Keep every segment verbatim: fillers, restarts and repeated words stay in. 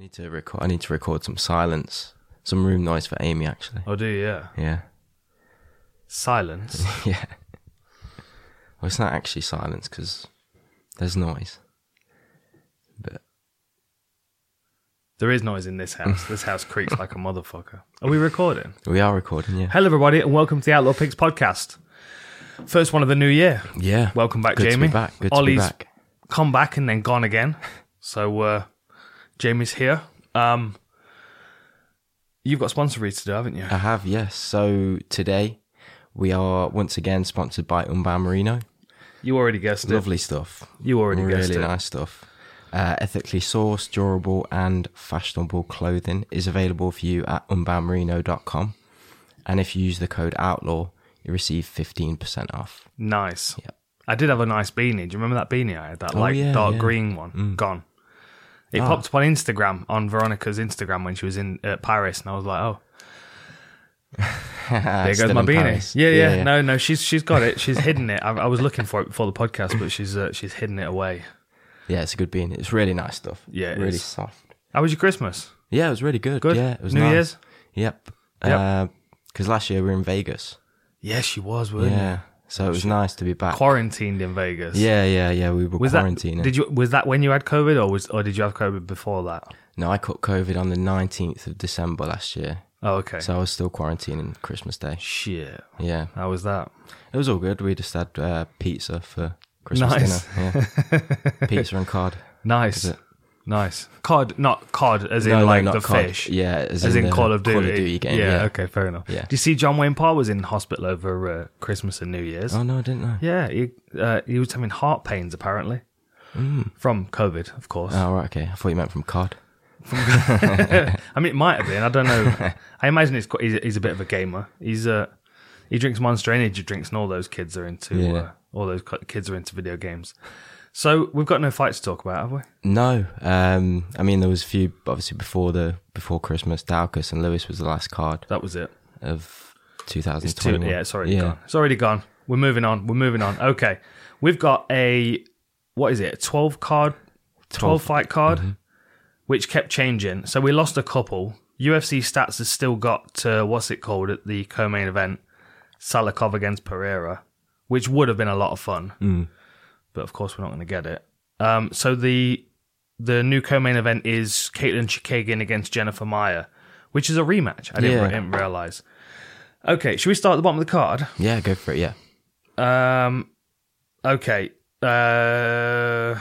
need to record. I need to record some silence, some room noise for Amy. Actually. Oh, do you? Yeah. Yeah. Silence. Yeah. Well, it's not actually silence because there's noise. But there is noise in this house. This house creaks like a motherfucker. Are we recording? We are recording. Yeah. Hello, everybody, and welcome to the Outlaw Pigs podcast. First one of the new year. Yeah. Welcome back, Good Jamie. To be back. Good Ollie's to be back. Come back and then gone again. So uh, Jamie's here. Um, you've got sponsor reads to do, haven't you? I have, yes. So today we are once again sponsored by Unbound Merino. You already guessed it. Lovely stuff. You already really guessed it. Really nice stuff. Uh, ethically sourced, durable and fashionable clothing is available for you at unbound merino dot com. And if you use the code OUTLAW, you receive fifteen percent off. Nice. Yep. I did have a nice beanie. Do you remember that beanie I had? That Oh, like yeah, dark yeah. green one. Mm. Gone. It Oh. popped up on Instagram, on Veronica's Instagram when she was in uh, Paris, and I was like, oh, there goes my beanie. Yeah, yeah, yeah. No, no, she's she's got it. She's hidden it. I, I was looking for it before the podcast, but she's uh, she's hidden it away. Yeah, it's a good beanie. It's really nice stuff. Yeah, it really is. soft. How was your Christmas? Yeah, it was really good. Good? Yeah, it was New nice. Year's? Yep. Yep. Because last year we were in Vegas. Yes, she was, weren't you? Yeah, so it was nice to be back. Quarantined in Vegas. Yeah, yeah, yeah. We were Was quarantining. that did you was that when you had COVID, or was or did you have COVID before that? No, I caught COVID on the nineteenth of December last year. Oh, okay. So I was still quarantining Christmas Day. Shit. Yeah. How was that? It was all good. We just had uh, pizza for Christmas Nice. dinner. Yeah. Pizza and cod. Nice. Is it? Nice. Cod, not cod as in No, no, like not the cod. fish. Yeah, as, As in, the Call of Duty. Call of Duty game. Yeah, Yeah. okay, fair enough. Yeah. Do you see John Wayne Parr was in hospital over uh, Christmas and New Year's? Oh no, I didn't know. Yeah, he uh, he was having heart pains apparently. Mm. From COVID, of course. Oh right, okay. I thought you meant from cod. I mean, it might have been. I don't know. I imagine he's, quite, he's he's a bit of a gamer. He's uh, he drinks Monster Energy drinks, and all those kids are into Yeah. uh, all those kids are into video games. So we've got no fights to talk about, have we? No. Um. I mean, there was a few obviously before the before Christmas. Daukus and Lewis was the last card That was it. of two thousand It's too, twenty-one. yeah, it's already Yeah. gone. It's already gone. We're moving on. We're moving on. Okay, we've got a what is it? A twelve card, twelve fight card, Mm-hmm. which kept changing. So we lost a couple. U F C Stats has still got uh, what's it called at the co-main event, Salikov against Pereira, which would have been a lot of fun. Mm. But of course we're not going to get it. Um, so the the new co-main event is Caitlin Chikagian against Jennifer Maia, which is a rematch. I didn't, Yeah. I didn't realize. Okay, should we start at the bottom of the card? Yeah, go for it. Yeah. Um, okay. Uh,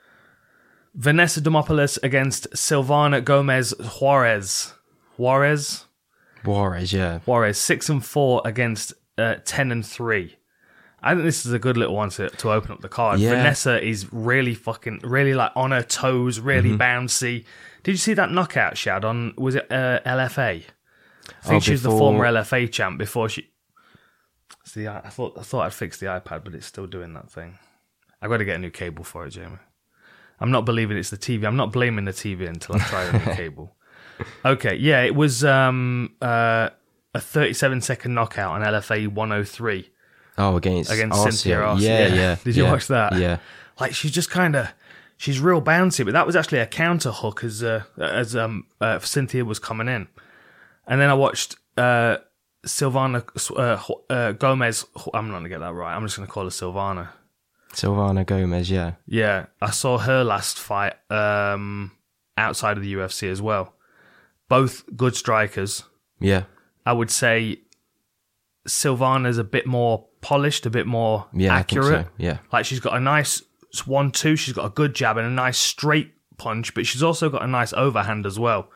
Vanessa Demopoulos against Silvana Gomez Juarez. Juarez? Juarez. Yeah. Juarez, six and four against uh, ten and three. I think this is a good little one to, to open up the card. Yeah. Vanessa is really fucking, really like on her toes, really Mm-hmm. bouncy. Did you see that knockout she had on, was it uh, L F A? I think Oh, she was the before- former L F A champ before she... See, I thought I thought I'd fixed the iPad, but it's still doing that thing. I've got to get a new cable for it, Jamie. I'm not believing it's the T V. I'm not blaming the T V until I try a new cable. Okay, yeah, it was um, uh, a thirty-seven second knockout on L F A one oh three. Oh, against Against Arcia. Cynthia Arce, Yeah, yeah. yeah. Did you yeah, watch that? Yeah. Like, she's just kind of, she's real bouncy, but that was actually a counter hook as uh, as um uh, Cynthia was coming in. And then I watched uh, Silvana uh, uh, Gomez. I'm not going to get that right. I'm just going to call her Silvana. Silvana Gomez. Yeah. Yeah, I saw her last fight um, outside of the U F C as well. Both good strikers. Yeah. I would say Silvana's a bit more polished, a bit more Yeah. accurate. I think so. Yeah. Like, she's got a nice one two, she's got a good jab and a nice straight punch, but she's also got a nice overhand as well.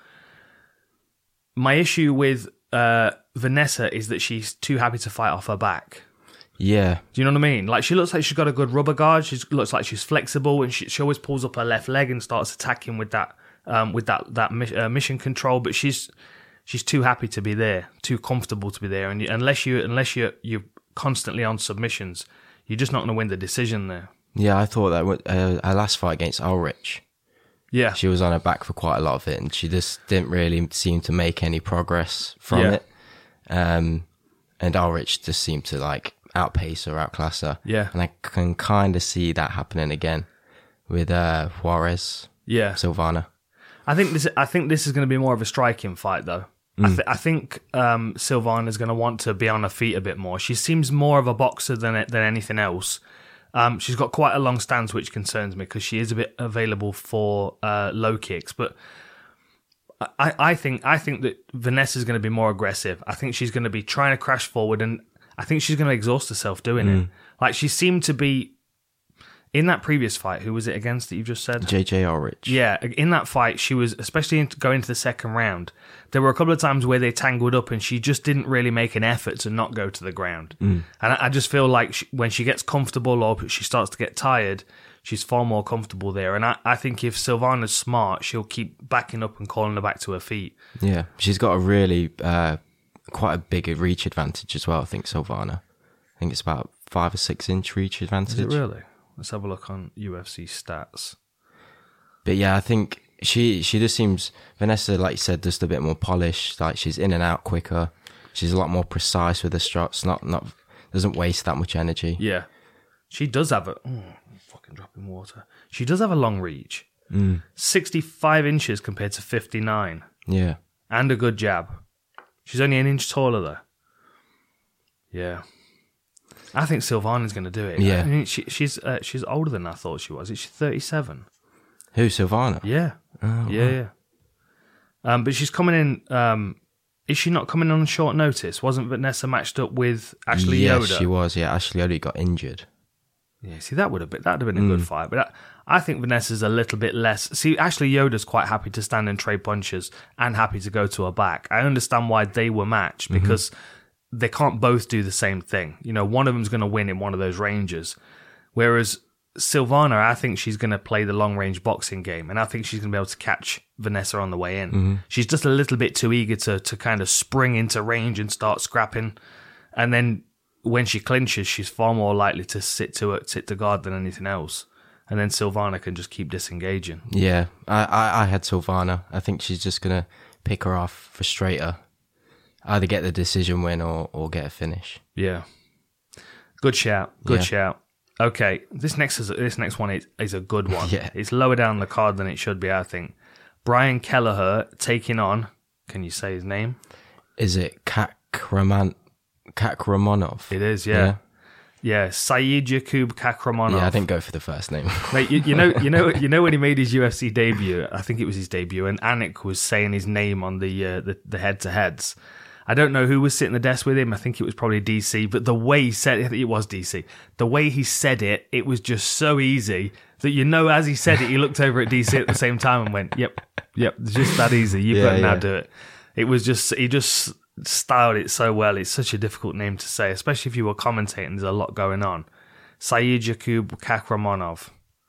My issue with uh, Vanessa is that she's too happy to fight off her back. Yeah. Do you know what I mean? Like, she looks like she's got a good rubber guard. She looks like she's flexible, and she, she always pulls up her left leg and starts attacking with that um, with that that mi- uh, mission control. But she's she's too happy to be there, too comfortable to be there. And you, unless you unless you you're constantly on submissions, you're just not going to win the decision there. Yeah. I thought that uh, her last fight against Ulrich, Yeah, she was on her back for quite a lot of it, and she just didn't really seem to make any progress from Yeah. it. Um, and Ulrich just seemed to like outpace her, outclass her. Yeah. And I can kind of see that happening again with uh, Juarez, yeah. Silvana. I think this. I think this is going to be more of a striking fight, though. Mm. I, th- I think um, Silvana's going to want to be on her feet a bit more. She seems more of a boxer than than anything else. Um, she's got quite a long stance, which concerns me because she is a bit available for uh, low kicks. But I, I think I think that Vanessa's going to be more aggressive. I think she's going to be trying to crash forward, and I think she's going to exhaust herself doing mm. it. Like she seemed to be in that previous fight. Who was it against that you just said? J J Ulrich. Yeah, in that fight, she was, especially in, going into the second round, there were a couple of times where they tangled up and she just didn't really make an effort to not go to the ground. Mm. And I, I just feel like she, when she gets comfortable or she starts to get tired, she's far more comfortable there. And I, I think if Silvana's smart, she'll keep backing up and calling her back to her feet. Yeah, she's got a really, uh, quite a big reach advantage as well, I think, Silvana. I think it's about five or six inch reach advantage. Is it really? Let's have a look on U F C stats. But yeah, I think she she just seems, Vanessa, like you said, just a bit more polished. Like she's in and out quicker. She's a lot more precise with her shots. Not not doesn't waste that much energy. Yeah, she does have a oh, fucking dropping water. She does have a long reach. Mm. sixty-five inches compared to fifty-nine. Yeah, and a good jab. She's only an inch taller though. Yeah. I think Silvana's going to do it. Yeah, I mean, she, she's uh, she's older than I thought she was. Is she thirty-seven? Who, Silvana? Yeah, oh, yeah, wow. yeah. Um, but she's coming in. Um, is she not coming on short notice? Wasn't Vanessa matched up with Ashley yes, Yoder? Yes, she was. Yeah, Ashley Yoder got injured. Yeah, see, that would have been that would have been a mm. good fight. But I, I think Vanessa's a little bit less. See, Ashley Yoder's quite happy to stand and trade punches and happy to go to her back. I understand why they were matched because. Mm-hmm. They can't both do the same thing. You know, one of them's going to win in one of those ranges. Whereas Silvana, I think she's going to play the long-range boxing game, and I think she's going to be able to catch Vanessa on the way in. Mm-hmm. She's just a little bit too eager to to kind of spring into range and start scrapping. And then when she clinches, she's far more likely to sit to it, sit to guard than anything else. And then Silvana can just keep disengaging. Yeah, I, I, I had Silvana. I think she's just going to pick her off, frustrate her. Either get the decision win or, or get a finish. Yeah. Good shout. Good yeah. shout. Okay, this next is this next one is, is a good one. Yeah. It's lower down the card than it should be, I think. Brian Kelleher taking on, can you say his name? Is it Kakraman, Kakramonov? It is, yeah. Yeah, yeah Saeed Yakub Kakramonov. Yeah, I didn't go for the first name. Mate, you, you know you know, you know when he made his U F C debut, I think it was his debut, and Anik was saying his name on the uh, the, the head-to-heads. I don't know who was sitting at the desk with him. I think it was probably D C, but the way he said it, it was D C. The way he said it, it was just so easy that, you know, as he said it, he looked over at D C at the same time and went, yep, yep, it's just that easy. You've yeah, got to now yeah. do it. It was just, he just styled it so well. It's such a difficult name to say, especially if you were commentating. There's a lot going on. Saeed Yakub Kakramonov.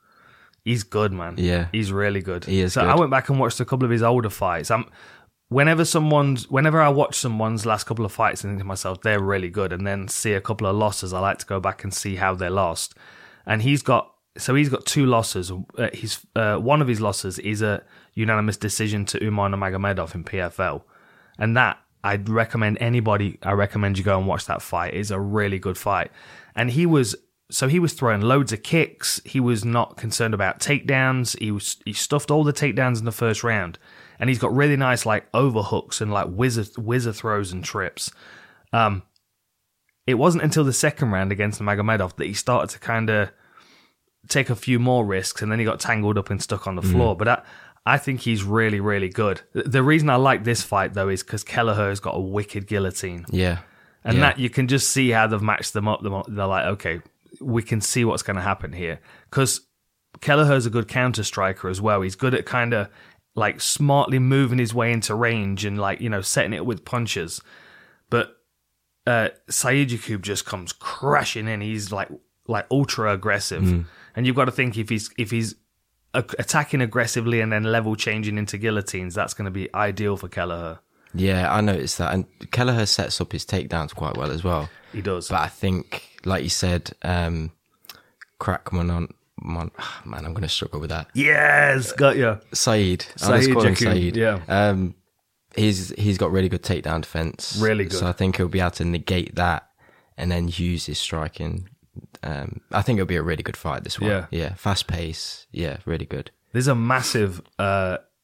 He's good, man. Yeah. He's really good. He is so good. I went back and watched a couple of his older fights. I'm... Whenever someone's, whenever I watch someone's last couple of fights and think to myself, they're really good, and then see a couple of losses, I like to go back and see how they lost. And he's got, so he's got two losses. Uh, he's uh, one of his losses is a unanimous decision to Umar Nurmagomedov in P F L, and that I'd recommend anybody. I recommend you go and watch that fight. It's a really good fight, and he was. So he was throwing loads of kicks. He was not concerned about takedowns. He was he stuffed all the takedowns in the first round. And he's got really nice like overhooks and like whizzer, whizzer throws and trips. Um, it wasn't until the second round against Nurmagomedov that he started to kind of take a few more risks, and then he got tangled up and stuck on the floor. Mm. But I, I think he's really, really good. The reason I like this fight, though, is because Kelleher has got a wicked guillotine. Yeah. And yeah. that you can just see how they've matched them up. They're like, okay, we can see what's going to happen here. Because Kelleher's a good counter striker as well. He's good at kind of like smartly moving his way into range and like, you know, setting it with punches. But uh, Saeed Yakub just comes crashing in. He's like like ultra aggressive. Mm. And you've got to think if he's if he's attacking aggressively and then level changing into guillotines, that's going to be ideal for Kelleher. Yeah, I noticed that. And Kelleher sets up his takedowns quite well as well. He does. But I think, like you said, um, Crackman on... Man, man, I'm going to struggle with that. Yes, got you. Saeed. Saeed I'll just call him Yakub, Saeed. yeah. Um, he's, he's got really good takedown defense. Really good. So I think he'll be able to negate that and then use his striking. Um, I think it'll be a really good fight, this one. Yeah. Yeah. Fast pace. Yeah, really good. There's a massive uh,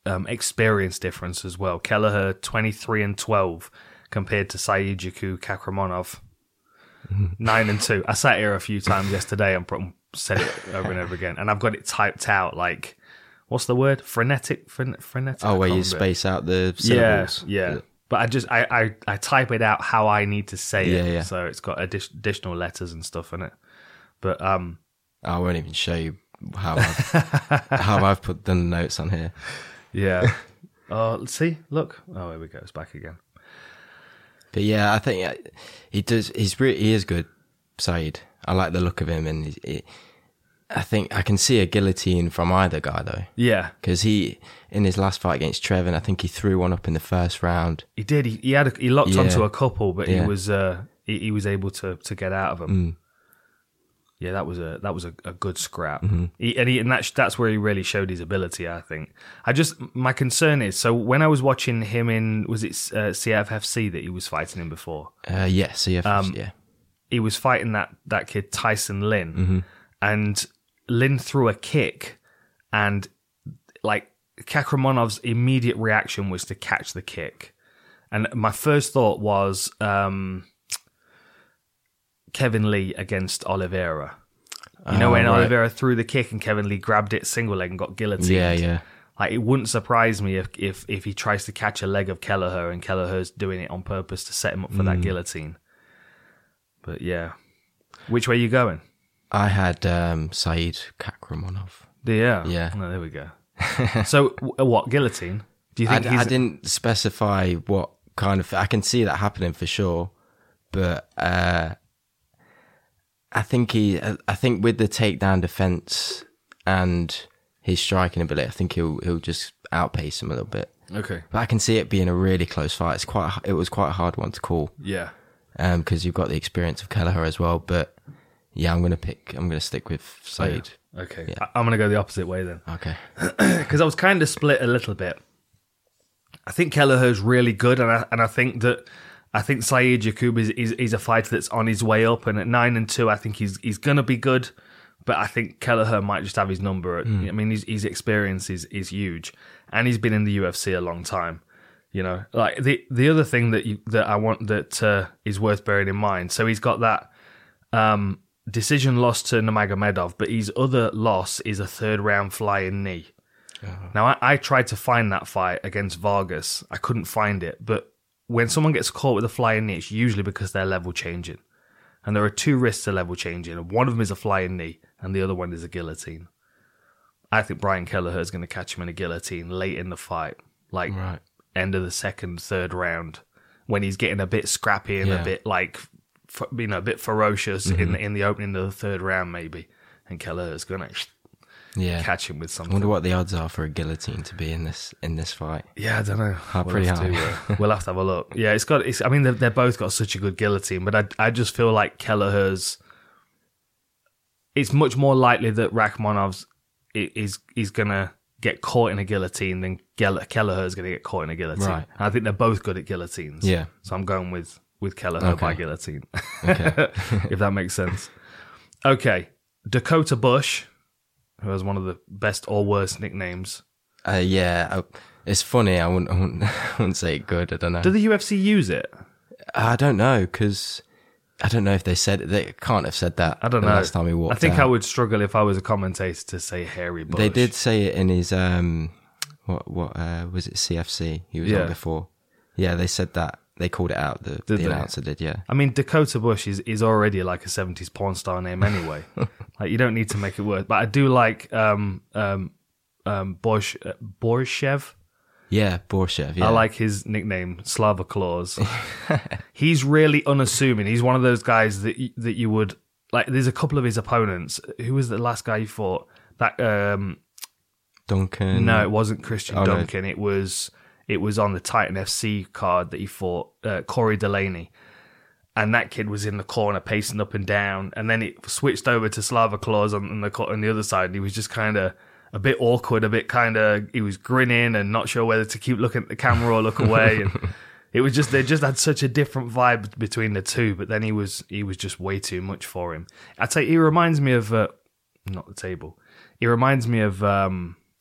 um, experience difference as well. Kelleher twenty-three and twelve compared to Saidjaku Kakramonov nine and two. I sat here a few times yesterday and said it over and over again, and I've got it typed out like, what's the word? Frenetic, Fren- frenetic. Oh, where you space out the syllables. Yeah, yeah. But I just I, I, I type it out how I need to say Yeah, it, yeah. so it's got addi- additional letters and stuff in it. But um, I won't even show you how I've, how I've put the notes on here. yeah. Oh, let's see, look. Oh, here we go. It's back again. But yeah, I think uh, he does. He's re- he is good, Said. I like the look of him, and he, he, I think I can see a guillotine from either guy though. Yeah, Because he, in his last fight against Trevin, I think he threw one up in the first round. he did. He, he had a, he locked Yeah. onto a couple, but Yeah. he was uh he, he was able to to get out of them. Mm. Yeah, that was a that was a, a good scrap. Mm-hmm. He, and he, and that's that's where he really showed his ability. I think. I just my concern is so when I was watching him in was it uh, C F F C that he was fighting in before. Uh, yeah, C F F, yeah. He was fighting that that kid Tyson Lin, Mm-hmm. and Lin threw a kick, and like Kakramonov's immediate reaction was to catch the kick, and my first thought was um, Kevin Lee against Oliveira. You know Oh, when right. Oliveira threw the kick and Kevin Lee grabbed it single leg and got guillotined. Yeah, yeah. Like it wouldn't surprise me if if if he tries to catch a leg of Kelleher and Kelleher's doing it on purpose to set him up for Mm. that guillotine. But yeah, which way are you going? I had um, Said Kakramonov. Yeah, Yeah. Oh, there we go. So w- what guillotine? Do you I, think he's? I didn't specify what kind of. I can see that happening for sure, but uh, I think he. I think with the takedown defense and his striking ability, I think he'll he'll just outpace him a little bit. Okay. But I can see it being a really close fight. It's quite. It was quite a hard one to call Yeah. because you've got the experience of Kelleher as well. But yeah, I'm gonna pick. I'm gonna stick with Said. Okay. Yeah. I- I'm gonna go the opposite way then, Okay. because I was kind of split a little bit. I think Kelleher's really good, and I and I think that I think Said Jakub is, is is a fighter that's on his way up, and at nine and two, I think he's he's gonna be good. But I think Kelleher might just have his number. At, I mean, his, his experience is, is huge, and he's been in the U F C a long time. You know, like the the other thing that you, that I want that uh, is worth bearing in mind. So he's got that um, decision loss to Nurmagomedov, but his other loss is a third round flying knee. Uh-huh. Now I, I tried to find that fight against Vargas. I couldn't find it, but when someone gets caught with a flying knee, it's usually because they're level changing. And there are two risks to level changing. And one of them is a flying knee, and the other one is a guillotine. I think Brian Kelleher is going to catch him in a guillotine late in the fight, like Right. end of the second, third round, when he's getting a bit scrappy and Yeah. a bit like, f- you know, a bit ferocious in the, in the opening of the third round, maybe. And Kelleher's going to Yeah. catch him with I something. wonder what the odds are for a guillotine to be in this in this fight. Yeah, I don't know. Oh, pretty have high. To, uh, we'll have to have a look. Yeah, it's got. It's, I mean, they've, they're both got such a good guillotine, but I, I just feel like Kelleher's. It's much more likely that Rakhmonov's i- is is gonna get caught in a guillotine than Gel- Kelleher's gonna get caught in a guillotine. Right. And I think they're both good at guillotines. Yeah. So I'm going with with Kelleher Okay. by guillotine, Okay. if that makes sense. Okay, Dakota Bush, who has one of the best or worst nicknames. Uh, yeah, I, it's funny. I wouldn't, I wouldn't, I wouldn't say good. I don't know. Do the U F C use it? I don't know because I don't know if they said they can't have said that. I don't the know. Last time we walked, I think out. I would struggle if I was a commentator to say Hairy Bush. They did say it in his um, what what uh, was it? C F C he was Yeah. on before. Yeah, they said that. They called it out. The, Did the they? announcer did. Yeah. I mean, Dakota Bush is, is already like a seventies porn star name anyway. Like you don't need to make it worse. But I do like um um um Borsh uh, Borshev. Yeah, Borshev. Yeah. I like his nickname, Slava Claus. He's really unassuming. He's one of those guys that you, that you would like. There's a couple of his opponents. Who was the last guy you fought? That um Duncan. no, it wasn't Christian Oh, no. Duncan. It was it was on the Titan F C card that he fought uh, Corey Delaney, and that kid was in the corner pacing up and down. And then it switched over to Slava Claus on, on the co- on the other side. And he was just kind of a bit awkward, a bit kind of. He was grinning and not sure whether to keep looking at the camera or look away. And it was just they just had such a different vibe between the two. But then he was he was just way too much for him. I'd say he reminds me of uh, not the table. He reminds me of. Um,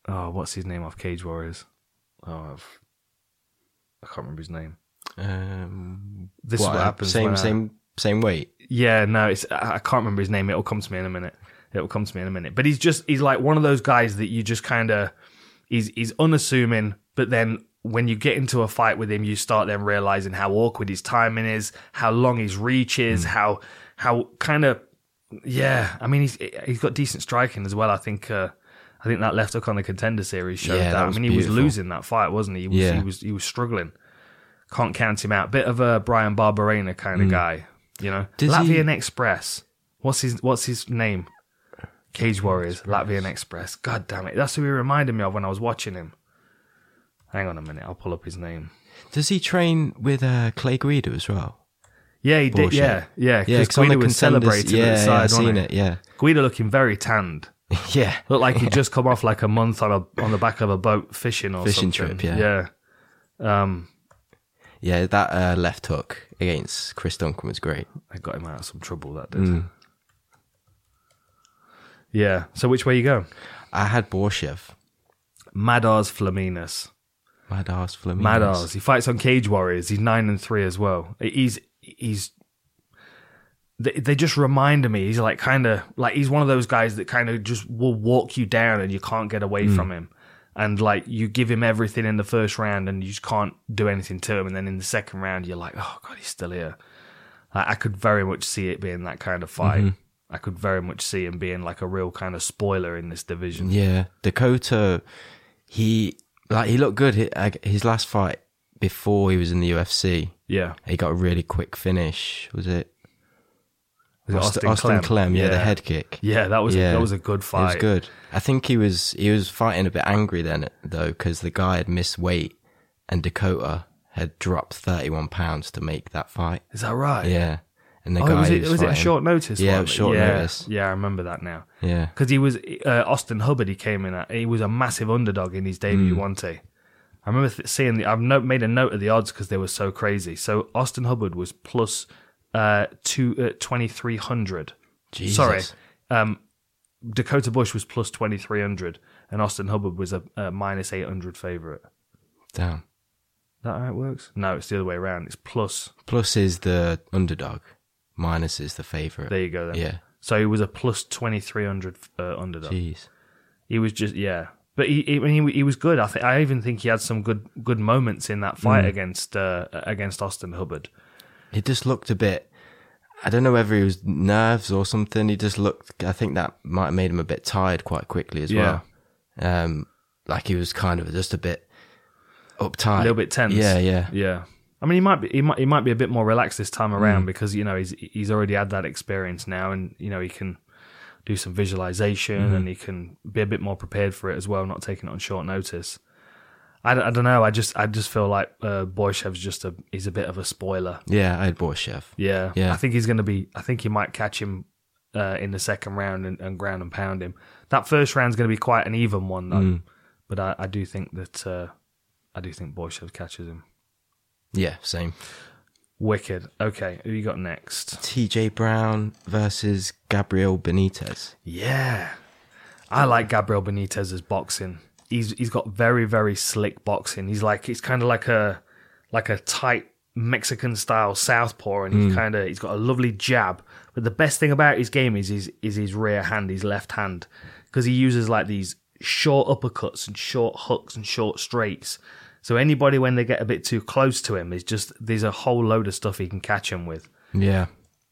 oh, what's his name off Cage Warriors? Oh, I've, I can't remember his name. Um, This is what happens. Same, when I- same, same weight. Yeah, no, it's I I can't remember his name. It'll come to me in a minute. It'll come to me in a minute. But he's just he's like one of those guys that you just kind of he's he's unassuming, but then when you get into a fight with him, you start then realizing how awkward his timing is, how long his reach is, mm. how how kind of yeah. I mean, he's he's got decent striking as well. I think uh, I think that left hook on the Contender Series showed yeah, that. that I mean, he beautiful. was losing that fight, wasn't he? He was, yeah. he was he was struggling. Can't count him out. Bit of a Brian Barberena kind of mm. guy, you know. Does Latvian he... Express. What's his What's his name? Cage Warriors, Express. Latvian Express. God damn it, that's who he reminded me of when I was watching him. Hang on a minute, I'll pull up his name. Does he train with uh, Clay Guida as well? Yeah, he did. Yeah, yeah. Yeah, because Guida was celebrating yeah, at the side. Yeah, I've seen it. it. Yeah, Guida looking very tanned. yeah, looked like he'd just come off like a month on a on the back of a boat fishing or fishing something. trip. Yeah, yeah. Um, yeah, that uh, left hook against Chris Duncan was great. I got him out of some trouble. That did. Mm. Yeah. So which way you go? I had Borshev. Madars Flaminas. Madars Flaminas. Madars. He fights on Cage Warriors. He's nine and three as well. He's he's. They, they just remind me. He's like kind of like he's one of those guys that kind of just will walk you down and you can't get away mm. from him. And like you give him everything in the first round and you just can't do anything to him. And then in the second round, you're like, oh God, he's still here. Like, I could very much see it being that kind of fight. Mm-hmm. I could very much see him being like a real kind of spoiler in this division. Yeah, Dakota, he like he looked good. His last fight before he was in the U F C, yeah, he got a really quick finish. Was it? Was it Austin, Austin, Austin Clem? Clem? Yeah, yeah, the head kick. Yeah, that was yeah. A, that was a good fight. It was good. I think he was he was fighting a bit angry then though because the guy had missed weight and Dakota had dropped thirty-one pounds to make that fight. Is that right? Yeah. And the oh, guy was, it, was, was it a short notice? Yeah, one? it was short yeah, notice. Yeah, I remember that now. Yeah, because he was uh, Austin Hubbard. He came in at. He was a massive underdog in his debut. Mm. One day, I remember th- seeing the. I've no, made a note of the odds because they were so crazy. So Austin Hubbard was plus uh, two uh, twenty three hundred. Jesus. Sorry, um, Dakota Bush was plus twenty three hundred, and Austin Hubbard was a, a minus eight hundred favorite. Damn. Is that how it works? No, it's the other way around. It's plus. Plus is the underdog. Minus is the favourite. There you go then. Yeah. So he was a plus twenty-three hundred uh, underdog. Jeez. He was just, yeah. But he he, he, he was good. I think I even think he had some good good moments in that fight mm. against uh, against Austin Hubbard. He just looked a bit, I don't know whether he was nerves or something. He just looked, I think that might have made him a bit tired quite quickly as yeah. well. Um, like he was kind of just a bit uptight. A little bit tense. Yeah, yeah. Yeah. I mean, he might be he might he might be a bit more relaxed this time around mm. because you know he's he's already had that experience now, and you know he can do some visualization mm. and he can be a bit more prepared for it as well, not taking it on short notice. I, I don't know. I just I just feel like uh, Borshev's just a he's a bit of a spoiler. Yeah, I had Borshev. Yeah, yeah. I think he's going to be. I think he might catch him uh, in the second round and, and ground and pound him. That first round's going to be quite an even one though, mm. but I, I do think that uh, I do think Borshev catches him. Yeah, same. Wicked. Okay, who you got next? T J Brown versus Gabriel Benitez. Yeah, I like Gabriel Benitez's boxing. He's he's got very very slick boxing. He's like he's kind of like a like a tight Mexican style southpaw, and he's mm. kind of he's got a lovely jab. But the best thing about his game is his is his rear hand, his left hand, because he uses like these short uppercuts and short hooks and short straights. So anybody, when they get a bit too close to him, is just there's a whole load of stuff he can catch him with. Yeah,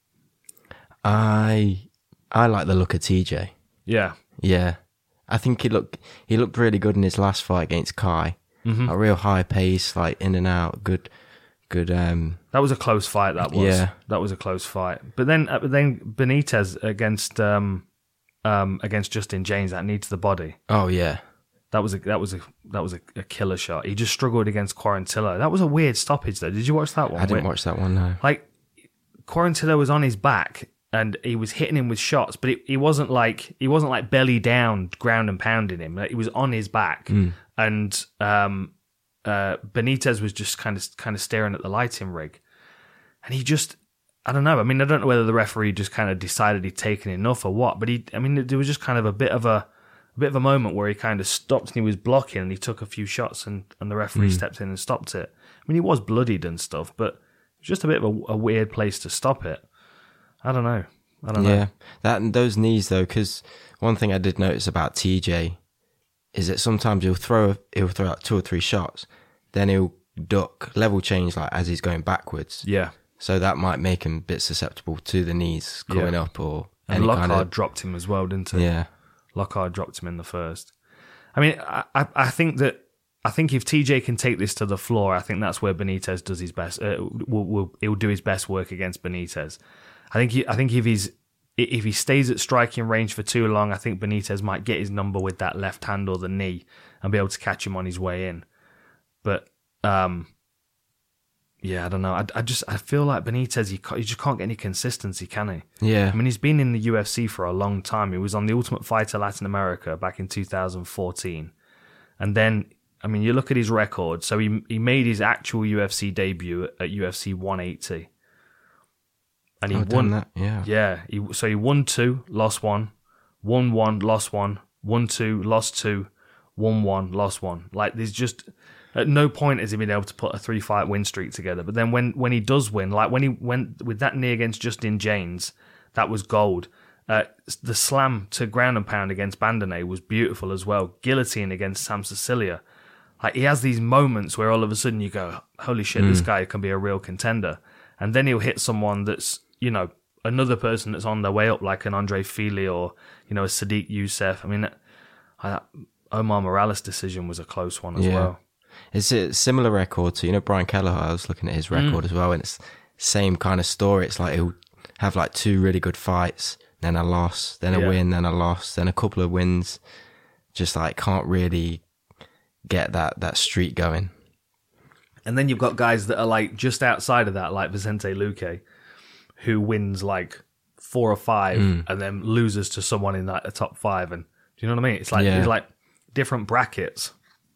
I I like the look of T J. Yeah, yeah, I think he looked he looked really good in his last fight against Kai. Mm-hmm. A real high pace, like in and out, good, good. Um, that was a close fight. That was. Yeah, that was a close fight. But then, uh, then Benitez against um, um, against Justin James, that knee to the body. Oh yeah. That was a that was a that was a, a killer shot. He just struggled against Quarantillo. That was a weird stoppage though. Did you watch that one? I didn't Where, watch that one, no. Like Quarantillo was on his back and he was hitting him with shots, but it, he wasn't like he wasn't like belly down, ground and pounding him. Like, he was on his back, mm. and um, uh, Benitez was just kind of kind of staring at the lighting rig, and he just. I don't know. I mean, I don't know whether the referee just kind of decided he'd taken enough or what, but he. I mean, there was just kind of a bit of a. a bit of a moment where he kind of stopped and he was blocking and he took a few shots and, and the referee mm. stepped in and stopped it. I mean, he was bloodied and stuff, but it was just a bit of a, a weird place to stop it. I don't know. I don't know. Yeah, that and those knees though, because one thing I did notice about T J is that sometimes he'll throw he'll throw out two or three shots, then he'll duck, level change like as he's going backwards. Yeah. So that might make him a bit susceptible to the knees coming yeah. up or and any Lockhart kind of... dropped him as well, didn't he? Yeah. Lockhart dropped him in the first. I mean, I, I, I think that I think if T J can take this to the floor, I think that's where Benitez does his best. Uh, will, will, he'll do his best work against Benitez. I think. He, I think if he's if he stays at striking range for too long, I think Benitez might get his number with that left hand or the knee and be able to catch him on his way in. But um, yeah, I don't know. I, I just I feel like Benitez, he, he just can't get any consistency, can he? Yeah. I mean, he's been in the U F C for a long time. He was on the Ultimate Fighter Latin America back in two thousand fourteen, and then. I mean, you look at his record. So he he made his actual U F C debut at U F C one eighty, and he oh, won that. Yeah, yeah. He, so he won two, lost one, won one, lost one, won two, lost two, won one, lost one. Like there's just at no point has he been able to put a three fight win streak together. But then when when he does win, like when he went with that knee against Justin James, that was gold. Uh, the slam to ground and pound against Bandanay was beautiful as well. Guillotine against Sam Sicilia. Like he has these moments where all of a sudden you go, holy shit, mm. this guy can be a real contender. And then he'll hit someone that's, you know, another person that's on their way up, like an Andre Fili or, you know, a Sadiq Youssef. I mean, that Omar Morales' decision was a close one as yeah. well. It's a similar record to, you know, Brian Kelleher. I was looking at his record mm. as well, and it's same kind of story. It's like he'll have like two really good fights, then a loss, then a yeah. win, then a loss, then a couple of wins. Just like can't really get that that streak going. And then you've got guys that are like just outside of that, like Vicente Luque, who wins like four or five mm. and then loses to someone in like the top five. And do you know what I mean? It's like yeah. it's like different brackets.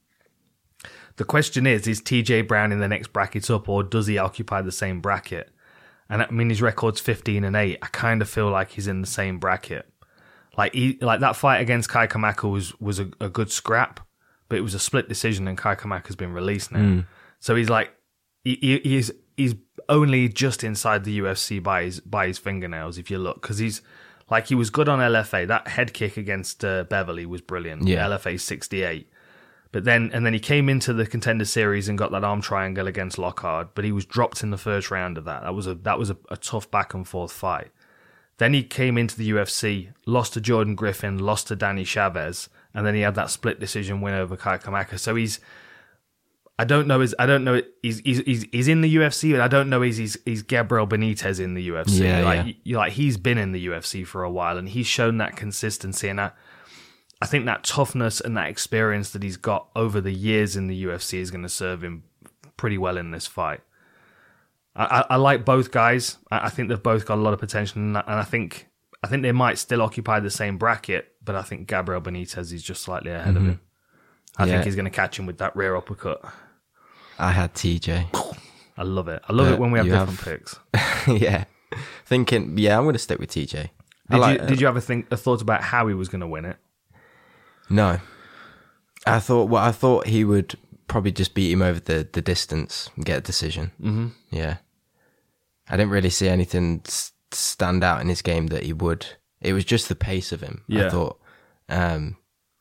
The question is, is T J Brown in the next bracket up, or does he occupy the same bracket? And I mean, his record's fifteen and eight. I kind of feel like he's in the same bracket. Like he, like that fight against Kai Kamaka was was a, a good scrap. But it was a split decision, and Kai Kamaka has been released now. Mm. So he's like, he, he's he's only just inside the U F C by his by his fingernails, if you look, because he's like he was good on L F A. That head kick against uh, Beverly was brilliant. Yeah, L F A sixty-eight. But then and then he came into the Contender Series and got that arm triangle against Lockhart. But he was dropped in the first round of that. That was a that was a, a tough back and forth fight. Then he came into the U F C, lost to Jordan Griffin, lost to Danny Chavez. And then he had that split decision win over Kai Kamaka. So he's, I don't know, is I don't know, he's, he's he's he's in the U F C, but I don't know, is he's he's Gabriel Benitez in the U F C. Yeah, like, yeah. You, like he's been in the U F C for a while, and he's shown that consistency, and I, I think that toughness and that experience that he's got over the years in the U F C is going to serve him pretty well in this fight. I, I, I like both guys. I, I think they've both got a lot of potential, and I think. I think they might still occupy the same bracket, but I think Gabriel Benitez is just slightly ahead mm-hmm. of him. I yeah. think he's going to catch him with that rear uppercut. I had T J. I love it. I love but it when we have different have... picks. yeah. Thinking, yeah, I'm going to stick with T J. Did, like, you, did you ever think a thought about how he was going to win it? No. I thought, well, I thought he would probably just beat him over the, the distance and get a decision. Mm-hmm. Yeah. I didn't really see anything stand out in his game that he would. It was just the pace of him. Yeah. I thought um,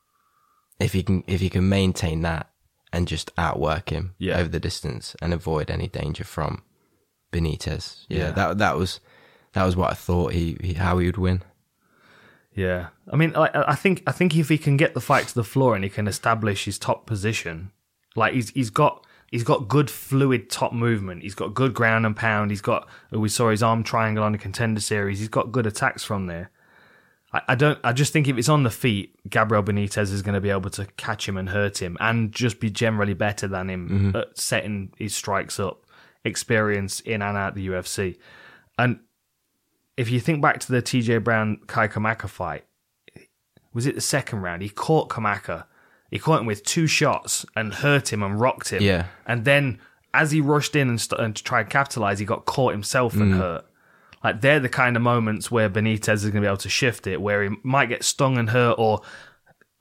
if he can if he can maintain that and just outwork him yeah. over the distance and avoid any danger from Benitez. Yeah, yeah. that that was that was what I thought he, he how he would win. Yeah, I mean, I, I think I think if he can get the fight to the floor and he can establish his top position, like he's he's got. He's got good fluid top movement. He's got good ground and pound. He's got, we saw his arm triangle on the Contender Series. He's got good attacks from there. I, I don't, I just think if it's on the feet, Gabriel Benitez is going to be able to catch him and hurt him and just be generally better than him mm-hmm. at setting his strikes up, experience in and out the U F C. And if you think back to the T J Brown Kai Kamaka fight, was it the second round? He caught Kamaka. He caught him with two shots and hurt him and rocked him. Yeah. And then as he rushed in and, st- and to try and capitalize, he got caught himself and mm. hurt. Like they're the kind of moments where Benitez is going to be able to shift it, where he might get stung and hurt, or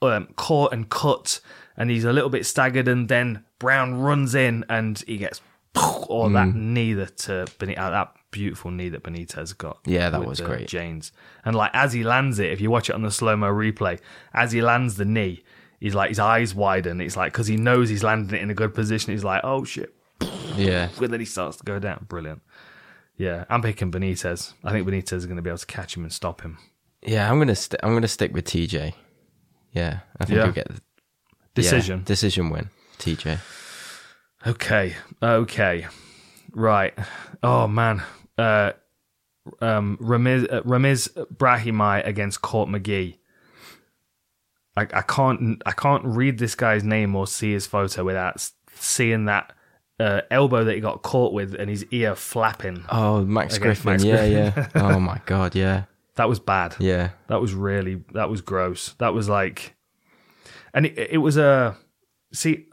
um, caught and cut, and he's a little bit staggered, and then Brown runs in and he gets or mm. that knee that uh, Benitez, that beautiful knee that Benitez got. Yeah, that with, was uh, great. Janes, and like as he lands it, if you watch it on the slow mo replay, as he lands the knee, he's like his eyes widen. It's like because he knows he's landing it in a good position. He's like, oh shit. Yeah. And then he starts to go down. Brilliant. Yeah, I'm picking Benitez. I think Benitez is going to be able to catch him and stop him. Yeah, I'm gonna st- I'm gonna stick with T J. Yeah, I think yeah. he'll get the decision. Yeah, decision win. T J. Okay. Okay. Right. Oh man. Uh, um, Ramiz uh, Ramiz Brahimaj against Court McGee. I, I can't I can't read this guy's name or see his photo without seeing that uh, elbow that he got caught with and his ear flapping. Oh, Max Griffin. Max yeah, Griffin. yeah. Oh my god, yeah. That was bad. Yeah. That was really, that was gross. That was like, and it, it was a, see,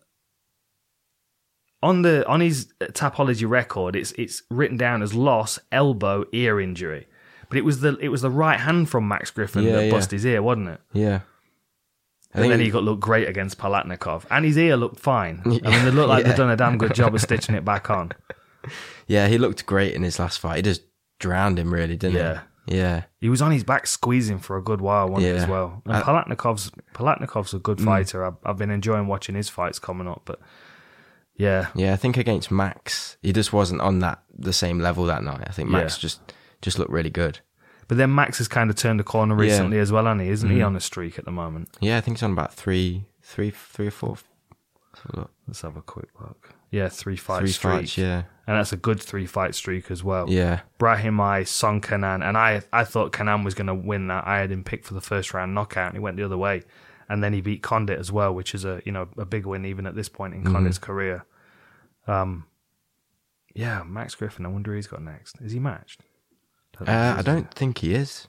on the, on his Tapology record, it's, it's written down as loss, elbow, ear injury. But it was the, it was the right hand from Max Griffin Yeah, that yeah. bust his ear, wasn't it? Yeah. I And then think- he got looked great against Palatnikov. And his ear looked fine. I mean, they looked like Yeah. they'd done a damn good job of stitching it back on. Yeah, he looked great in his last fight. He just drowned him, really, didn't Yeah. he? Yeah. He was on his back squeezing for a good while, wasn't he, Yeah. as well? And I- Palatnikov's, Palatnikov's a good fighter. I've, I've been enjoying watching his fights coming up, but yeah. Yeah, I think against Max, he just wasn't on that the same level that night. I think Max Yeah. just just looked really good. But then Max has kind of turned the corner Yeah. recently as well, hasn't he? Isn't Mm-hmm. he on a streak at the moment? Yeah, I think he's on about three, three, three or four. Let's have a look. Let's have a quick look. Yeah, three fight Three streak. fights, yeah. And that's a good three fight streak as well. Yeah. Brahimaj, Song Kanan, and I I thought Kanan was going to win that. I had him picked for the first round knockout, and he went the other way. And then he beat Condit as well, which is a you know a big win even at this point in Condit's Mm-hmm. career. Um, yeah, Max Griffin. I wonder who he's got next. Is he matched? Don't think he Uh, is, I is don't think he is.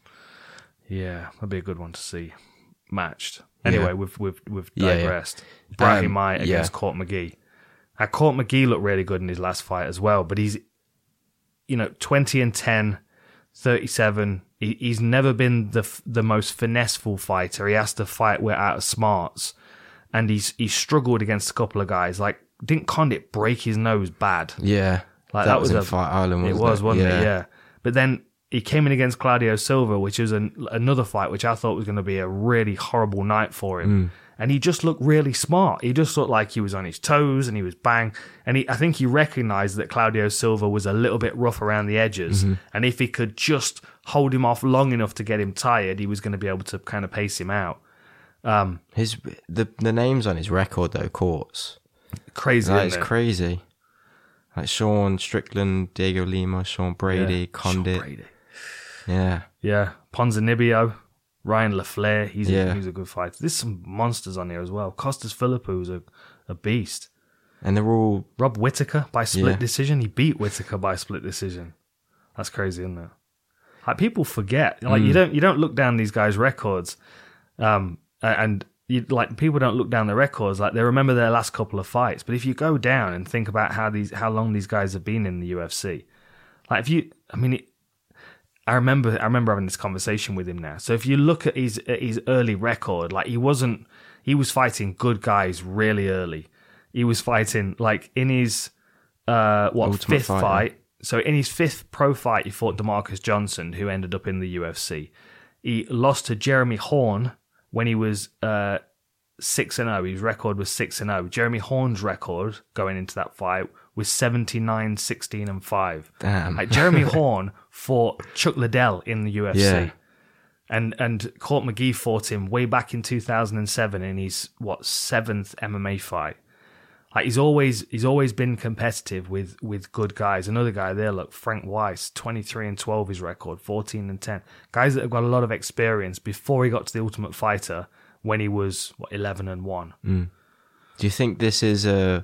he? Yeah, that'd be a good one to see. Matched. Anyway, Yeah. we've we've we've Yeah, yeah. digressed. Um, Brahimaj yeah. against Court McGee. Now, Court McGee looked really good in his last fight as well, but he's, you know, twenty and ten, thirty-seven. He, he's never been the f- the most finesseful fighter. He has to fight with out of smarts, and he's he's struggled against a couple of guys. Like, didn't Condit break his nose bad? Yeah. Like, that, that was was in a- Fight Island, wasn't It was, it? wasn't yeah. it? Yeah. But then he came in against Claudio Silva, which was an, another fight which I thought was going to be a really horrible night for him. Mm. And he just looked really smart. He just looked like he was on his toes and he was bang. And he, I think he recognized that Claudio Silva was a little bit rough around the edges. Mm-hmm. And if he could just hold him off long enough to get him tired, he was going to be able to kind of pace him out. Um, His the the names on his record though, Courts. crazy, That isn't is it? crazy. Like Sean Strickland, Diego Lima, Sean Brady, Yeah. Condit. Sean Brady. Yeah. Yeah, Ponzinibbio, Ryan LaFleur, he's a, Yeah. he's a good fighter. There's some monsters on here as well. Costas Philippou's a, a beast. And they're all Rob Whittaker by split Yeah. decision. He beat Whittaker by split decision. That's crazy, isn't it? Like, people forget. Like, Mm. you don't you don't look down these guys' records, um, and you, like people don't look down their records. Like, they remember their last couple of fights. But if you go down and think about how these how long these guys have been in the U F C, like if you, I mean. It, I remember I remember having this conversation with him now. So if you look at his at his early record, like he wasn't he was fighting good guys really early. He was fighting like in his uh what Ultimate fifth Fighter. fight. So in his fifth pro fight he fought DeMarcus Johnson, who ended up in the U F C. He lost to Jeremy Horn when he was uh six and oh. His record was six and oh. Jeremy Horn's record going into that fight was seventy-nine, sixteen and five. damn. Like, Jeremy Horn fought Chuck Liddell in the U F C. Yeah. And and Court McGee fought him way back in two thousand seven in his, what, seventh M M A fight. Like, he's always he's always been competitive with, with good guys. Another guy there, look, Frank Weiss, twenty-three and twelve his record, fourteen and ten. Guys that have got a lot of experience before he got to the Ultimate Fighter when he was, what, eleven and one. Do you think this is a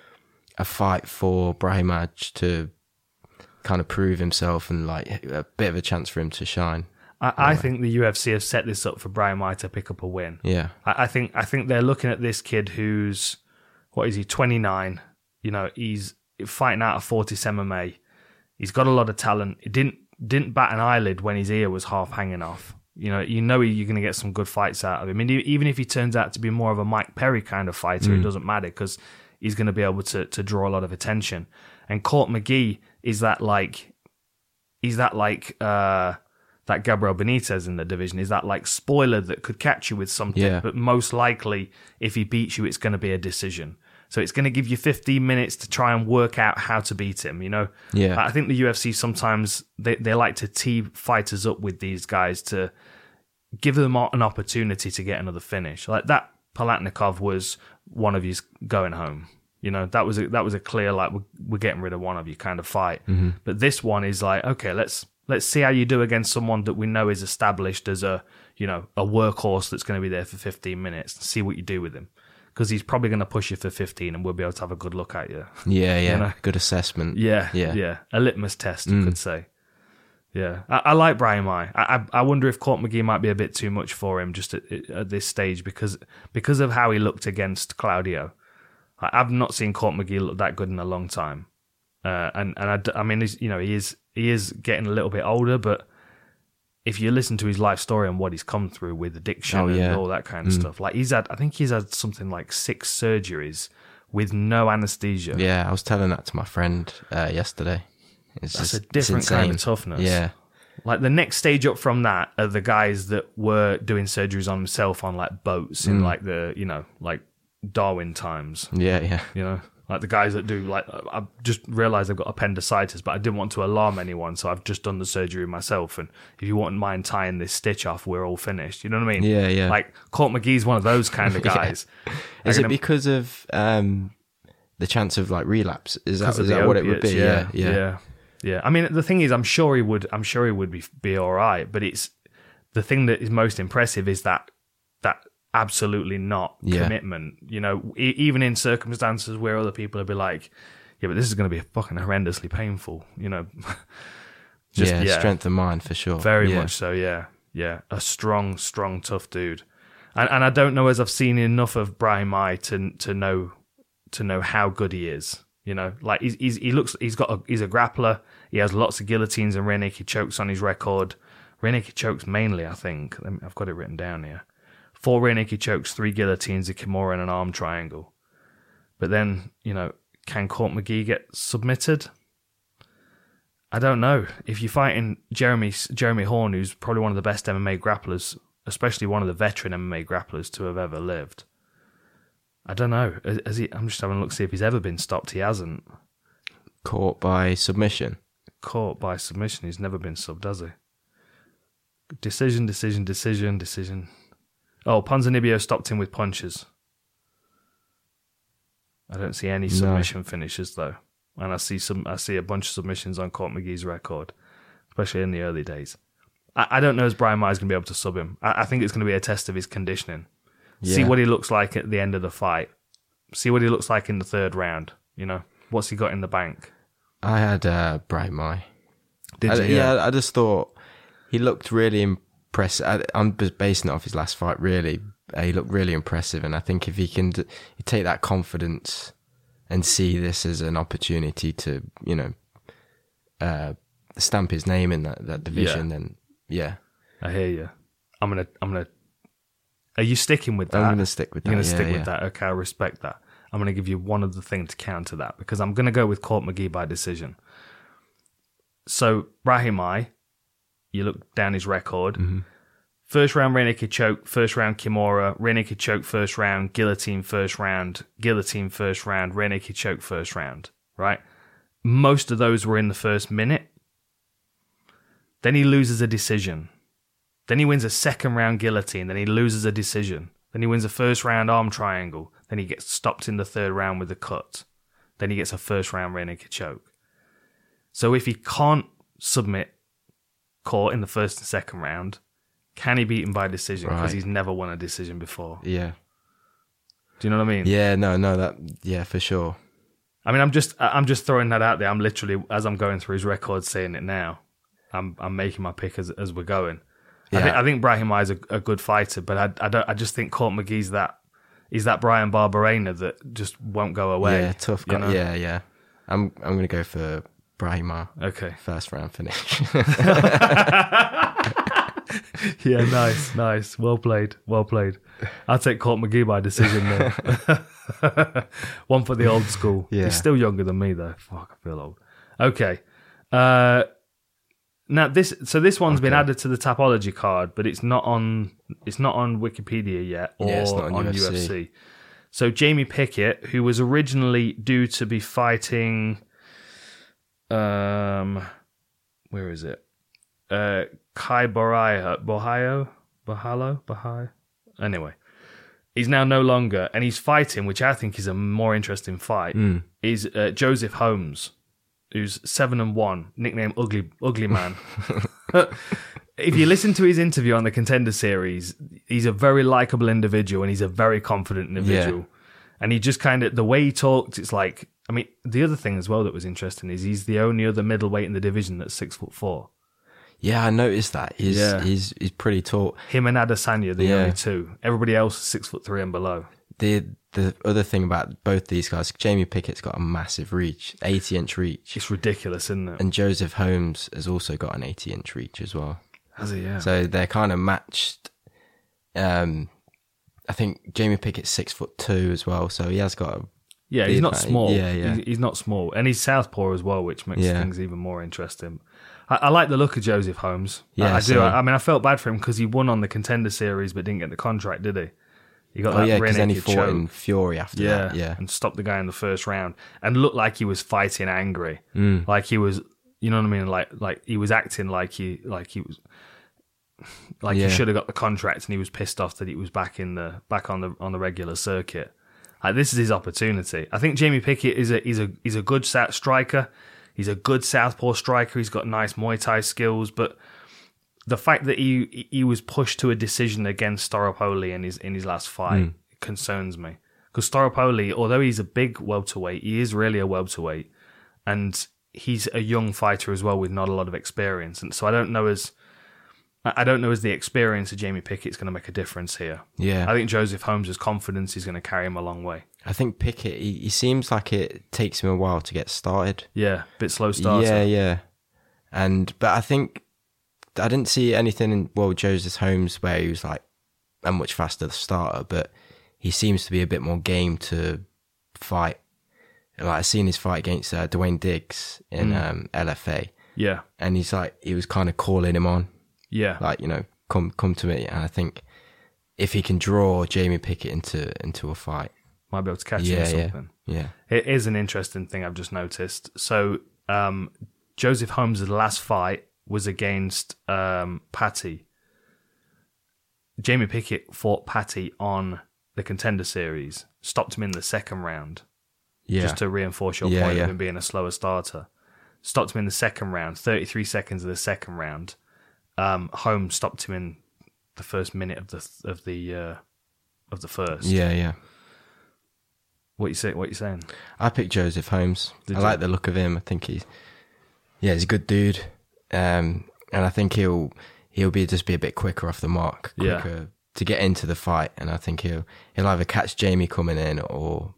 a fight for Brahimaj to kind of prove himself and like a bit of a chance for him to shine? I, I think the U F C have set this up for Brahimaj to pick up a win. Yeah. I, I think I think they're looking at this kid who's, what is he, twenty-nine. You know, he's fighting out of Fortis M M A. He's got a lot of talent. He didn't didn't bat an eyelid when his ear was half hanging off. You know, you know you're going to get some good fights out of him. And even if he turns out to be more of a Mike Perry kind of fighter, mm. it doesn't matter because he's going to be able to to draw a lot of attention. And Court McGee is that like, he's that like uh, that Gabriel Benitez in the division. Is that like spoiler that could catch you with something, yeah. but most likely if he beats you, it's going to be a decision. So it's going to give you fifteen minutes to try and work out how to beat him, you know? Yeah. I think the U F C sometimes, they, they like to tee fighters up with these guys to give them an opportunity to get another finish. Like that Palatnikov was one of you's going home. You know, that was a, that was a clear, like, we're, we're getting rid of one of you kind of fight. Mm-hmm. But this one is like, okay, let's let's see how you do against someone that we know is established as a, you know, a workhorse that's going to be there for fifteen minutes and see what you do with him. Because he's probably going to push you for fifteen and we'll be able to have a good look at you. Yeah, yeah. You know? Good assessment. Yeah, yeah, yeah. A litmus test, you mm. could say. Yeah. I, I like Brian Mai. I, I I wonder if Court McGee might be a bit too much for him just at, at this stage because because of how he looked against Claudio. I, I've not seen Court McGee look that good in a long time. Uh, and and I, I mean, he's, you know, he is he is getting a little bit older, but if you listen to his life story and what he's come through with addiction oh, yeah. and all that kind of mm. stuff, like he's had, I think he's had something like six surgeries with no anesthesia. Yeah, I was telling that to my friend uh, yesterday. It's That's just, a different kind of toughness. Yeah. Like the next stage up from that are the guys that were doing surgeries on themselves on like boats in mm. like the, you know, like Darwin times. Yeah, yeah. You know? Like the guys that do, like, I've just realised I've got appendicitis, but I didn't want to alarm anyone, so I've just done the surgery myself. And if you wouldn't mind tying this stitch off, we're all finished. You know what I mean? Yeah, yeah. Like, Court McGee's one of those kind of guys. yeah. Is it because of um, the chance of, like, relapse? Is that, is that opiates, what it would be? Yeah, yeah, yeah. Yeah. Yeah. I mean, the thing is, I'm sure he would, I'm sure he would be, be all right, but it's, the thing that is most impressive is that, that, absolutely not yeah. commitment, you know, e- even in circumstances where other people would be like, yeah, but this is going to be fucking horrendously painful, you know. Just, yeah, yeah, strength of mind for sure. Very yeah. much so, yeah. Yeah, a strong, strong, tough dude. And and I don't know as I've seen enough of Brian Mai to to know to know how good he is. You know, like he's, he's he looks he's got a, he's a grappler. He has lots of guillotines and rear naked chokes on his record. Rear naked chokes mainly, I think. I've got it written down here. Four rear naked chokes, three guillotines, a Kimura, and an arm triangle. But then, you know, can Court McGee get submitted? I don't know. If you're fighting Jeremy Jeremy Horn, who's probably one of the best M M A grapplers, especially one of the veteran M M A grapplers to have ever lived, I don't know. Has he? I'm just having a look to see if he's ever been stopped. He hasn't. Caught by submission. Caught by submission. He's never been subbed, has he? Decision, decision, decision, decision. Oh, Ponzinibbio stopped him with punches. I don't see any submission no. finishes though, and I see some. I see a bunch of submissions on Court McGee's record, especially in the early days. I, I don't know if Brian Mai's going to be able to sub him. I, I think it's going to be a test of his conditioning. Yeah. See what he looks like at the end of the fight. See what he looks like in the third round. You know, what's he got in the bank? I had uh, Brian Mai. Did I, you? Yeah. yeah, I just thought he looked really impressive. I, I'm basing it off his last fight, really. Uh, he looked really impressive, and I think if he can d- take that confidence and see this as an opportunity to, you know, uh, stamp his name in that, that division, yeah. then yeah. I hear you. I'm gonna, I'm gonna. Are you sticking with that? I'm gonna stick with that. You're gonna yeah, stick yeah. with that. Okay, I respect that. I'm gonna give you one other thing to counter that because I'm gonna go with Court McGee by decision. So Brahim Mai, you look down his record. Mm-hmm. First round rear naked choke, first round Kimura, rear naked choke first round, guillotine first round, guillotine first round, rear naked choke first round, right? Most of those were in the first minute. Then he loses a decision. Then he wins a second round guillotine, then he loses a decision. Then he wins a first round arm triangle, then he gets stopped in the third round with a cut. Then he gets a first round rear naked choke. So if he can't submit Court in the first and second round, can he beat him by decision? Because right. he's never won a decision before. Yeah. Do you know what I mean? Yeah, no, no, that, yeah, for sure. I mean, I'm just, I'm just throwing that out there. I'm literally, as I'm going through his record, saying it now. I'm, I'm making my pick as, as we're going. Yeah. I think, I think Brahim Mai is a, a good fighter, but I, I don't, I just think Court McGee's that, he's that Brian Barberena that just won't go away. Yeah, tough guy. You know? Yeah, yeah. I'm, I'm going to go for Brahim Mai. Okay. First round finish. Yeah, nice, nice. Well played, well played. I'll take Court McGee by decision there. One for the old school. Yeah. He's still younger than me though. Fuck, I feel old. Okay. Uh, now this, so this one's Okay. been added to the Tapology card, but it's not on. It's not on Wikipedia yet, or Yeah, it's not on on U F C. U F C. So Jamie Pickett, who was originally due to be fighting, um, where is it? Uh, Kai Boraya, Bohayo, Bahalo, Bahai. Anyway, he's now no longer, and he's fighting, which I think is a more interesting fight. Mm. Is uh, Joseph Holmes, who's seven and one, nicknamed Ugly Ugly Man. If you listen to his interview on the Contender Series, he's a very likable individual and he's a very confident individual. Yeah. And he just kind of, the way he talked, it's like, I mean, the other thing as well that was interesting is he's the only other middleweight in the division that's six foot four. Yeah, I noticed that. He's Yeah. he's he's pretty tall. Him and Adesanya, the Yeah. only two. Everybody else is six foot three and below. The the other thing about both these guys, Jamie Pickett's got a massive reach, eighty inch reach, It's ridiculous, isn't it? and Joseph Holmes has also got an eighty inch reach as well. Has he? Yeah. So they're kind of matched. Um, I think Jamie Pickett's six foot two as well, so he has got. A, yeah, he's big not man. small. Yeah, yeah. He's, he's not small. And he's southpaw as well, which makes Yeah. things even more interesting. I, I like the look of Joseph Holmes. Yeah, I, I do. same. I, I mean, I felt bad for him because he won on the Contender Series but didn't get the contract, did he? He got oh that yeah, rear because then he naked fought choke. in Fury after Yeah, that. Yeah, and stopped the guy in the first round and looked like he was fighting angry. Mm. Like he was, you know what I mean? Like like he was acting like he like he was like Yeah. he should have got the contract and he was pissed off that he was back in the back on the on the regular circuit. Like this is his opportunity. I think Jamie Pickett is a he's a he's a good sat striker. He's a good southpaw striker. He's got nice Muay Thai skills, but the fact that he he was pushed to a decision against Staropoli in his in his last fight Mm. concerns me. Because Staropoli, although he's a big welterweight, he is really a welterweight, and he's a young fighter as well with not a lot of experience. And so I don't know as I don't know as the experience of Jamie Pickett's going to make a difference here. yeah. I think Joseph Holmes' confidence is going to carry him a long way. I think Pickett. He, he seems like it takes him a while to get started. Yeah, bit slow starter. Yeah, yeah. And but I think I didn't see anything in well Joseph Holmes where he was like a much faster starter, but he seems to be a bit more game to fight. Like I seen his fight against uh, Dwayne Diggs in Mm. um, L F A, Yeah, and he's like he was kind of calling him on, yeah. like you know, come come to me. And I think if he can draw Jamie Pickett into into a fight, Might be able to catch him yeah, or yeah, something. yeah, It is an interesting thing I've just noticed. So, um, Joseph Holmes' last fight was against um, Patty. Jamie Pickett fought Patty on the Contender Series, stopped him in the second round, yeah, just to reinforce your Yeah, point yeah. of him being a slower starter. Stopped him in the second round, thirty-three seconds of the second round. Um, Holmes stopped him in the first minute of the of the uh, of the first. yeah, yeah. What you say? What you saying? I picked Joseph Holmes. Did I you? like the look of him. I think he's, yeah, he's a good dude, um, and I think he'll he'll be just be a bit quicker off the mark, Yeah. quicker to get into the fight, and I think he'll he'll either catch Jamie coming in, or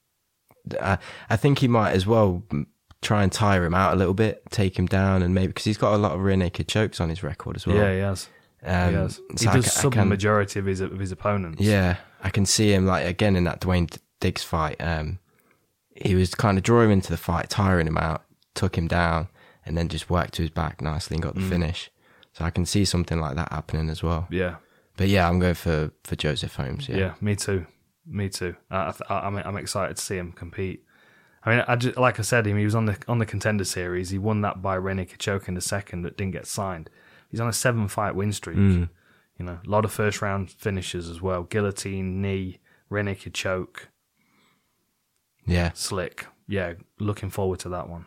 I I think he might as well m- try and tire him out a little bit, take him down, and maybe because he's got a lot of rear naked chokes on his record as well. Yeah, he has. um, he has. He so I does ca- I sub the can- majority of his of his opponents. Yeah, I can see him like again in that Dwayne Diggs fight. Um, he was kind of drawing him into the fight, tiring him out, took him down, and then just worked to his back nicely and got the Mm. finish. So I can see something like that happening as well. yeah, But yeah, I'm going for, for Joseph Holmes. yeah. Yeah, Me too. Me too. I, I, I'm I'm excited to see him compete. I mean, I just, like I said, him he was on the on the Contender Series. He won that by rear naked choke in the second that didn't get signed. He's on a seven fight win streak. Mm. You know, a lot of first round finishes as well. Guillotine, knee, rear naked choke, yeah. slick. Yeah, looking forward to that one.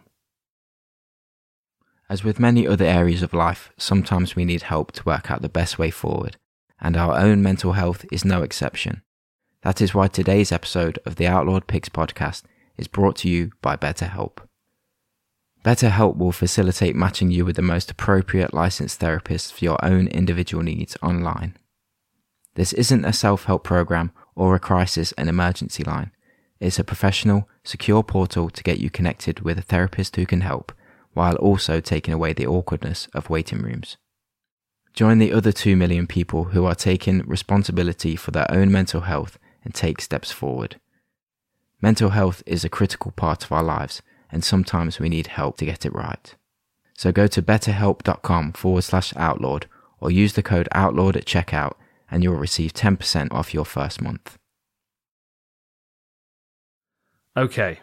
As with many other areas of life, sometimes we need help to work out the best way forward, and our own mental health is no exception. That is why today's episode of the Outlawed Pigs podcast is brought to you by BetterHelp. BetterHelp will facilitate matching you with the most appropriate licensed therapists for your own individual needs online. This isn't a self-help program or a crisis and emergency line. It's a professional, secure portal to get you connected with a therapist who can help, while also taking away the awkwardness of waiting rooms. Join the other two million people who are taking responsibility for their own mental health and take steps forward. Mental health is a critical part of our lives, and sometimes we need help to get it right. So go to betterhelp.com forward slash outlawed or use the code outlawed at checkout and you'll receive ten percent off your first month. Okay.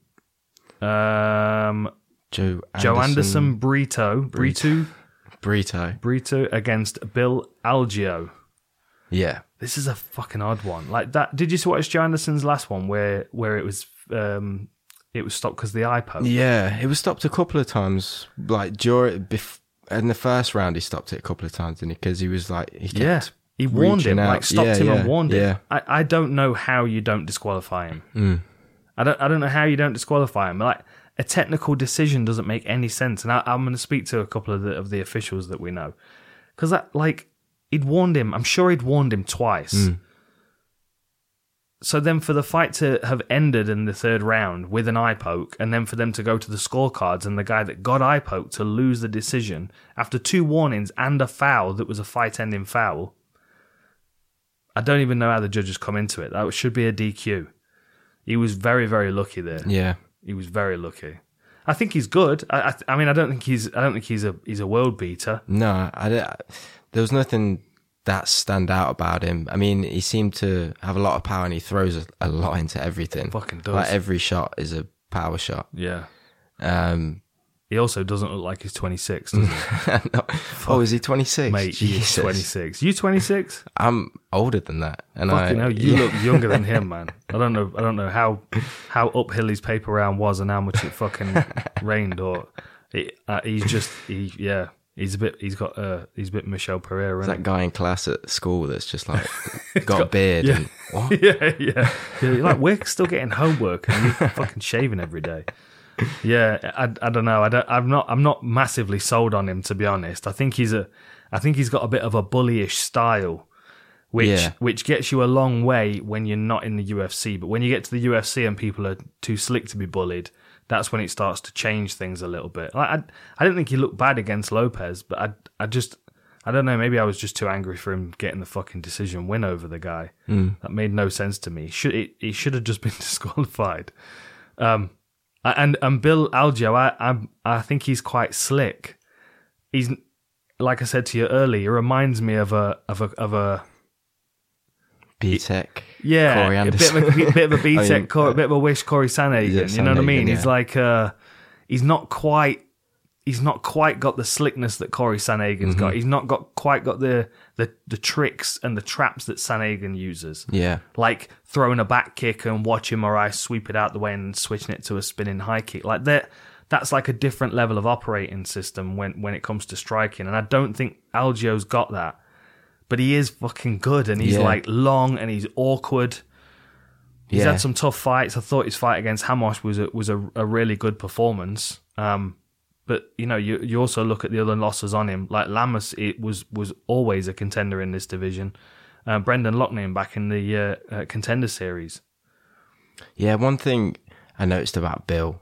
Um, Joe Anderson. Joe Anderson, Brito, Brito, Brito. Brito against Bill Algeo. Yeah. This is a fucking odd one. Like that. Did you watch Joe Anderson's last one where where it was um it was stopped because the eye poke? Yeah, it was stopped a couple of times. Like during bef- in the first round, he stopped it a couple of times, didn't he? Because he was like, he kept Yeah, he warned him, reaching out. like stopped Yeah, him yeah, and warned yeah. him. I, I don't know how you don't disqualify him. Mm. I don't I don't know how you don't disqualify him. Like a technical decision doesn't make any sense. And I, I'm going to speak to a couple of the of the officials that we know, because that like he'd warned him. I'm sure he'd warned him twice. Mm. So then for the fight to have ended in the third round with an eye poke, and then for them to go to the scorecards and the guy that got eye poked to lose the decision after two warnings and a foul that was a fight-ending foul, I don't even know how the judges come into it. That should be a D Q. He was very, very lucky there. Yeah. He was very lucky. I think he's good. I, I, I mean, I don't think he's. I don't think he's a. He's a world beater. No, I, I, there was nothing that stand out about him. I mean, he seemed to have a lot of power and he throws a, a lot into everything. Fucking does. Like every shot is a power shot. Yeah. Um, He also doesn't look like he's twenty-six, does he? no. Oh, is he twenty-six? Mate, he's twenty-six. You twenty-six? I'm older than that. And Fucking I, hell, you yeah. look younger than him, man. I don't know. I don't know how how uphill his paper round was and how much it fucking rained. Or it, uh, he's just he yeah. He's a bit. He's got. Uh, he's a bit Michelle Pereira. It's Isn't that guy in class at school that's just like got a beard yeah. and what? he? yeah, yeah, yeah. You're like, we're still getting homework and you're fucking shaving every day. Yeah, I, I don't know. I don't. I'm not. I'm not massively sold on him, to be honest. I think he's a. I think he's got a bit of a bullyish style, which Yeah. which gets you a long way when you're not in the U F C. But when you get to the U F C and people are too slick to be bullied, that's when it starts to change things a little bit. Like, I I didn't think he looked bad against Lopez, but I I just I don't know. Maybe I was just too angry for him getting the fucking decision win over the guy. Mm. That made no sense to me. Should it, he should have just been disqualified. Um, and and Bill Algeo, I I I think he's quite slick. He's like I said to you earlier. He reminds me of a of a of a B-Tech. yeah, Corey a bit Anderson. of a, bit of a B Tech, I mean, Cor- a bit of a wish Corey Sandhagen. Yeah, You know what I mean? Sandhagen, He's yeah. like uh, he's not quite. He's not quite got the slickness that Corey Sandhagen's Mm-hmm. got. He's not got quite got the, the the tricks and the traps that Sandhagen uses. Yeah. Like throwing a back kick and watching Moraes sweep it out the way and switching it to a spinning high kick. Like that, that's like a different level of operating system when, when it comes to striking. And I don't think Algeo's got that. But he is fucking good, and he's Yeah. like long and he's awkward. He's Yeah. had some tough fights. I thought his fight against Hamosh was a, was a, a really good performance. Um, but you know, you you also look at the other losses on him. Like Lamas, it was was always a contender in this division. Uh, Brendan Loughnane back in the uh, uh, contender series. Yeah, one thing I noticed about Bill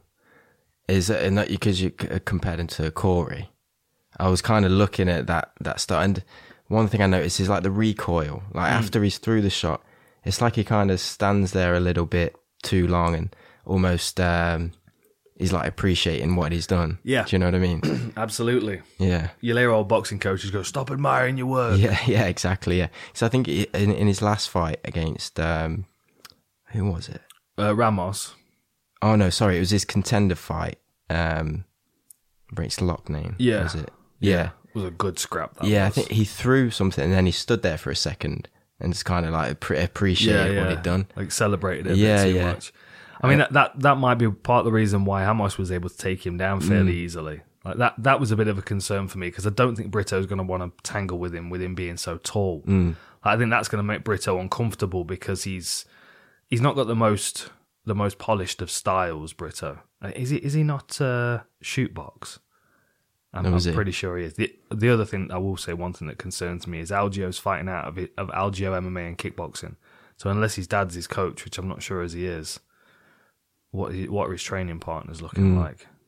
is that, and that because you c- compared him to Corey, I was kind of looking at that that start, and one thing I noticed is like the recoil. Like Mm. after he's through the shot, it's like he kind of stands there a little bit too long and almost um, he's like appreciating what he's done. Yeah. Do you know what I mean? Absolutely. Yeah. You'll hear old boxing coaches go, "Stop admiring your work." Yeah, yeah, exactly. Yeah. So I think he- in in his last fight against um, who was it? Uh, Ramos. Oh no, sorry, it was his contender fight. Um, against Loughnane. Yeah. Was it? Yeah. It was a good scrap. That Yeah, I was. think he threw something and then he stood there for a second and just kind of like appre- appreciated what he'd done. Like celebrated it a Yeah, bit too yeah. much. I mean, that, that that might be part of the reason why Hamosh was able to take him down fairly Mm. easily. Like that that was a bit of a concern for me because I don't think Brito's going to want to tangle with him with him being so tall. Mm. I think that's going to make Brito uncomfortable because he's he's not got the most the most polished of styles. Brito Uh, is he is he not uh, shoot box? I'm, No, I'm is he? pretty sure he is. The the other thing I will say, one thing that concerns me is Algeo's fighting out of it, of Algeo M M A and kickboxing. So unless his dad's his coach, which I'm not sure as he is, what he, what are his training partners looking Mm. like?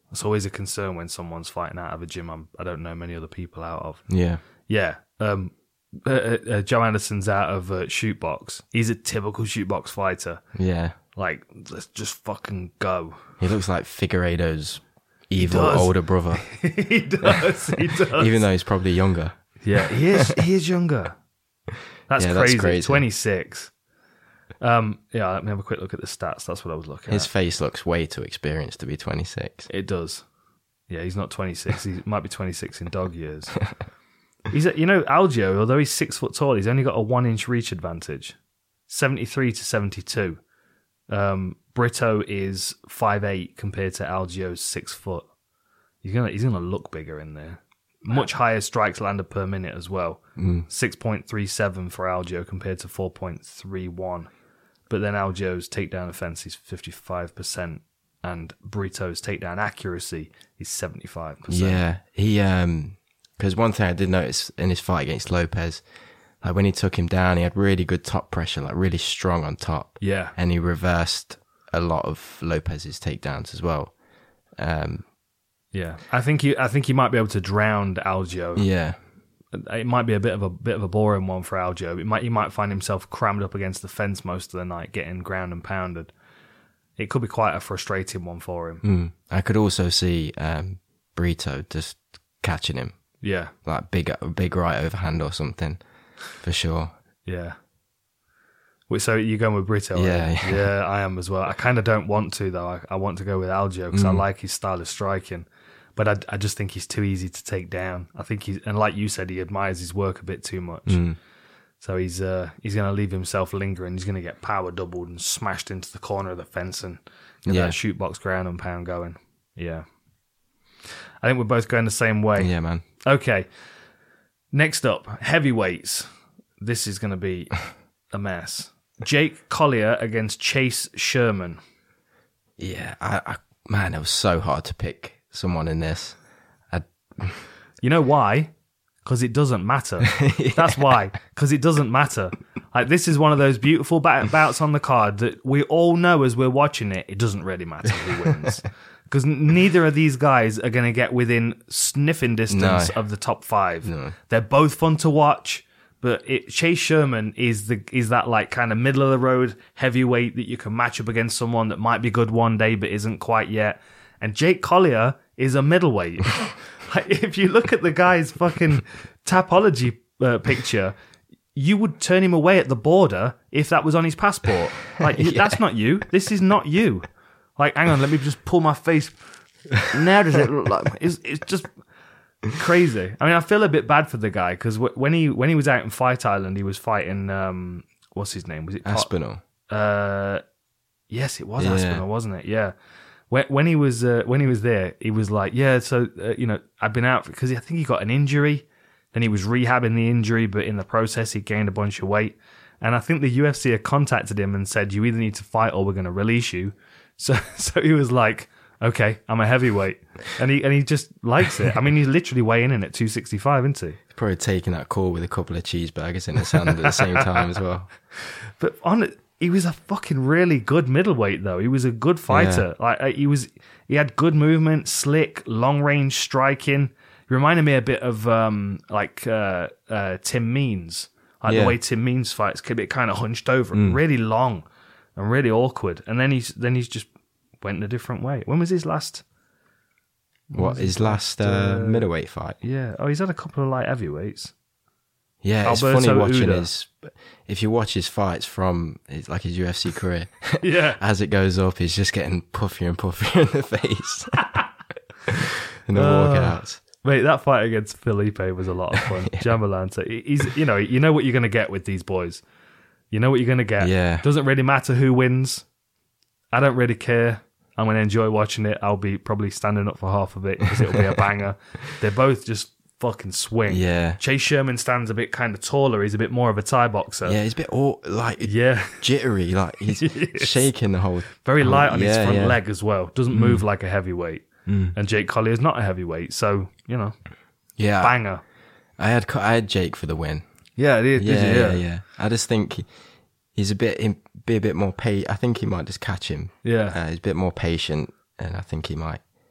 It's always a concern when someone's fighting out of a gym I'm, I don't know many other people out of. Yeah. Yeah. Um, uh, uh, Joe Anderson's out of uh, shoot box. He's a typical shoot box fighter. Yeah. Like, let's just fucking go. He looks like Figueiredo's evil does. older brother. He does. He does. Even though he's probably younger. Yeah, he is. He is younger. That's, Yeah, that's crazy. crazy. twenty-six. Um, yeah, let me have a quick look at the stats. That's what I was looking His at. face looks way too experienced to be twenty-six. It does. Yeah, he's not twenty-six. He might be twenty-six in dog years. He's, a, you know, Algio, although he's six foot tall, he's only got a one inch reach advantage, seventy-three to seventy-two. Um, Brito is five eight compared to Algio's six foot. He's gonna he's gonna look bigger in there. Much higher strikes landed per minute as well. Mm. six point three seven for Algio compared to four point three one. But then Algio's takedown offense is fifty-five percent and Brito's takedown accuracy is seventy-five percent. Yeah, he um, because one thing I did notice in his fight against Lopez, like when he took him down, he had really good top pressure, like really strong on top. Yeah. And he reversed a lot of Lopez's takedowns as well. Um, Yeah. I think he I think he might be able to drown Algio. yeah, It might be a bit of a bit of a boring one for Algio. It might he might find himself crammed up against the fence most of the night, getting ground and pounded. It could be quite a frustrating one for him. mm. I could also see um, Brito just catching him, Yeah, like big, big right overhand or something, for sure. yeah. Wait, so you're going with Brito? are Yeah, you? yeah. yeah. I am as well. I kind of don't want to though. I, I want to go with Algio because I like his style of striking, but I, I just think he's too easy to take down. I think he's, and like you said, he admires his work a bit too much. Mm. So he's uh, he's going to leave himself lingering. He's going to get power doubled and smashed into the corner of the fence and get Yeah. that shoot box ground and pound going. Yeah. I think we're both going the same way. Yeah, man. Okay. Next up, heavyweights. This is going to be a mess. Jake Collier against Chase Sherman. Yeah, I, I man, it was so hard to pick someone in this. I, You know why? Because it doesn't matter. That's why. Because it doesn't matter. Like, this is one of those beautiful bat- bouts on the card that we all know as we're watching it. It doesn't really matter who wins. Because neither of these guys are going to get within sniffing distance No. of the top five. No. They're both fun to watch, but it, Chase Sherman is the is that like kind of middle of the road heavyweight that you can match up against someone that might be good one day but isn't quite yet. And Jake Collier is a middleweight. Like, if you look at the guy's fucking Tapology uh, picture, you would turn him away at the border if that was on his passport. Like, that's not you. This is not you. Like, hang on, let me just pull my face. Now does it look like... It's, it's just crazy. I mean, I feel a bit bad for the guy because w- when he when he was out in Fight Island, he was fighting... Um, what's his name? Was it Aspinall. Uh, yes, it was Yeah. Aspinall, wasn't it? Yeah. When, when he was uh, when he was there, he was like, "Yeah, so uh, you know, I've been out because I think he got an injury. Then he was rehabbing the injury, but in the process, he gained a bunch of weight. And I think the U F C had contacted him and said, "You either need to fight or we're going to release you." So, so he was like, "Okay, I'm a heavyweight," and he and he just likes it. I mean, he's literally weighing in at two sixty-five, isn't he? He's probably taking that call with a couple of cheeseburgers in his hand at the same time as well. But on it, he was a fucking really good middleweight, though. He was a good fighter. Like uh, he was, he had good movement, slick, long range striking. He reminded me a bit of um, like uh, uh, Tim Means, like Yeah. the way Tim Means fights, a bit kind of hunched over, and really long and really awkward. And then he's then he's just went in a different way. When was his last? What, his last uh, uh, middleweight fight? Yeah. Oh, he's had a couple of light heavyweights. Yeah, it's Alberto funny watching Uda. his. If you watch his fights from his, like his U F C career, Yeah. as it goes up, he's just getting puffier and puffier in the face in the Uh, walkouts. Mate, that fight against Felipe was a lot of fun. Jamalante, he's you know you know what you're going to get with these boys. You know what you're going to get. Yeah. Doesn't really matter who wins. I don't really care. I'm going to enjoy watching it. I'll be probably standing up for half of it because it'll be a banger. They're both just fucking swing. Yeah, Chase Sherman stands a bit kind of taller. He's a bit more of a Thai boxer. yeah, he's a bit all, like Yeah. jittery, like he's Yes. shaking the whole. Very whole- light on his yeah, front yeah. leg as well. Doesn't move like a heavyweight. And Jake Collier is not a heavyweight. So, you know, Yeah, banger. I had I had Jake for the win. Yeah, it is. Yeah, yeah, yeah. I just think he, he's a bit he, be a bit more pa I think he might just catch him. Yeah. Uh, he's a bit more patient, and I think he might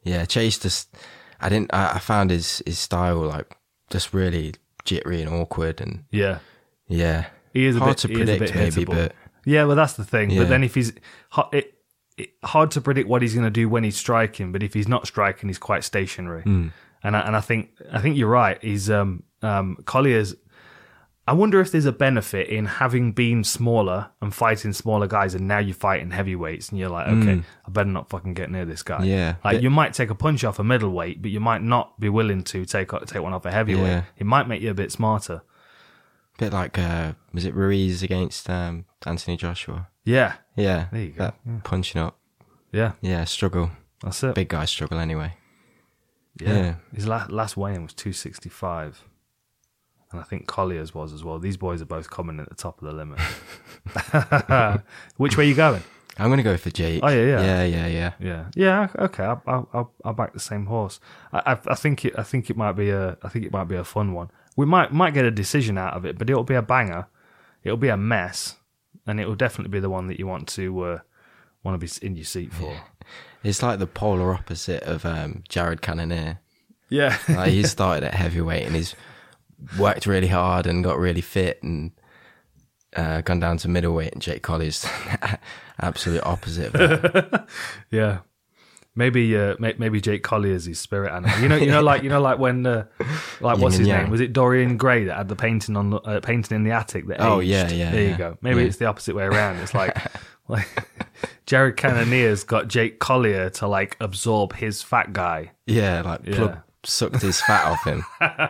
Yeah, Chase just, I didn't, I, I found his, his style like just really jittery and awkward and Yeah. yeah. He is a hard bit, to he is a predict bit maybe, hittable. but Yeah, well, that's the thing. Yeah. But then if he's ho- it, it, hard to predict what he's going to do when he's striking. But if he's not striking, he's quite stationary. Mm. And I, and I think I think you're right. He's um um Collier's. I wonder if there's a benefit in having been smaller and fighting smaller guys, and now you're fighting heavyweights, and you're like, okay, I better not fucking get near this guy. Yeah, like but- you might take a punch off a middleweight, but you might not be willing to take take one off a heavyweight. Yeah. It might make you a bit smarter. bit like, uh, was it Ruiz against um, Anthony Joshua? Yeah, Yeah. There you go, That yeah. punching up. yeah, Yeah, struggle. that's it. Big guys struggle anyway. Yeah. Yeah. His last last weigh-in was two sixty-five. And I think Collier's was as well. These boys are both coming at the top of the limit. Which way are you going? I'm going to go for Jake. Oh, yeah, yeah. Yeah, yeah, yeah. Yeah, yeah. Okay, I'll I'll, I'll, I'll back the same horse. I, I I think it I think it might be a I think it might be a fun one. We might might get a decision out of it, but it'll be a banger. It'll be a mess, and it will definitely be the one that you want to uh, want to be in your seat for. It's like the polar opposite of um, Jared Cannonier. Yeah, Like he started at heavyweight and he's worked really hard and got really fit and uh, gone down to middleweight. And Jake Collier's absolute opposite of that. yeah. Maybe uh, may- maybe Jake Collier's his spirit animal. You know, you know, like you know, like when uh, like what's Yin his and name? yang. Was it Dorian Gray that had the painting on the, uh, painting in the attic that Oh, aged? yeah, yeah, There you yeah. go. Maybe Yeah. it's the opposite way around. It's like like Jared Cannonier's got Jake Collier to like absorb his fat guy. Yeah, like plug Yeah. sucked his fat off him.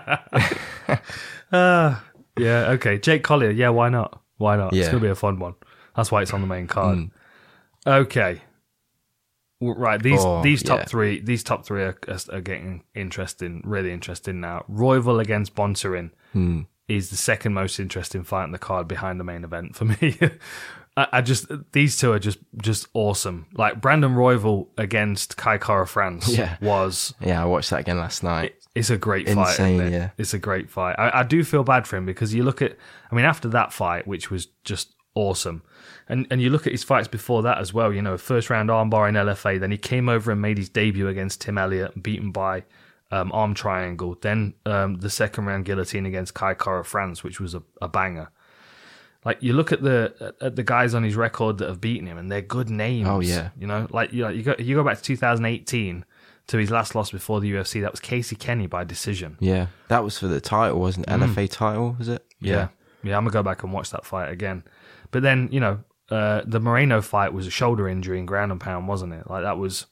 Uh, yeah, okay. Jake Collier, yeah, why not? Why not? It's Yeah. gonna be a fun one. That's why it's on the main card. Mm. Okay. W- Right, these Oh, these top yeah. three these top three are, are getting interesting, really interesting now. Royval against Bontarin Mm. is the second most interesting fight on the card behind the main event for me. I, I just these two are just just awesome. Like Brandon Royval against Kai Kara France Yeah. was Yeah, I watched that again last night. it's a great fight. Insane, Isn't it? yeah. It's a great fight. I, I do feel bad for him because you look at, I mean, after that fight, which was just awesome, and and you look at his fights before that as well. You know, first round armbar in L F A, then he came over and made his debut against Tim Elliott, beaten by um, arm triangle. Then um, the second round guillotine against Kai Kara France, which was a, a banger. Like you look at the at the guys on his record that have beaten him, and they're good names. Oh, yeah. you know, like you know, you go you go back to two thousand eighteen. To his last loss before the U F C, that was Casey Kenny by decision. Yeah, that was for the title, wasn't it? L F A title, was it? Yeah. yeah, I'm gonna go back and watch that fight again. But then, you know, uh, the Moreno fight was a shoulder injury in ground and pound, wasn't it? Like that was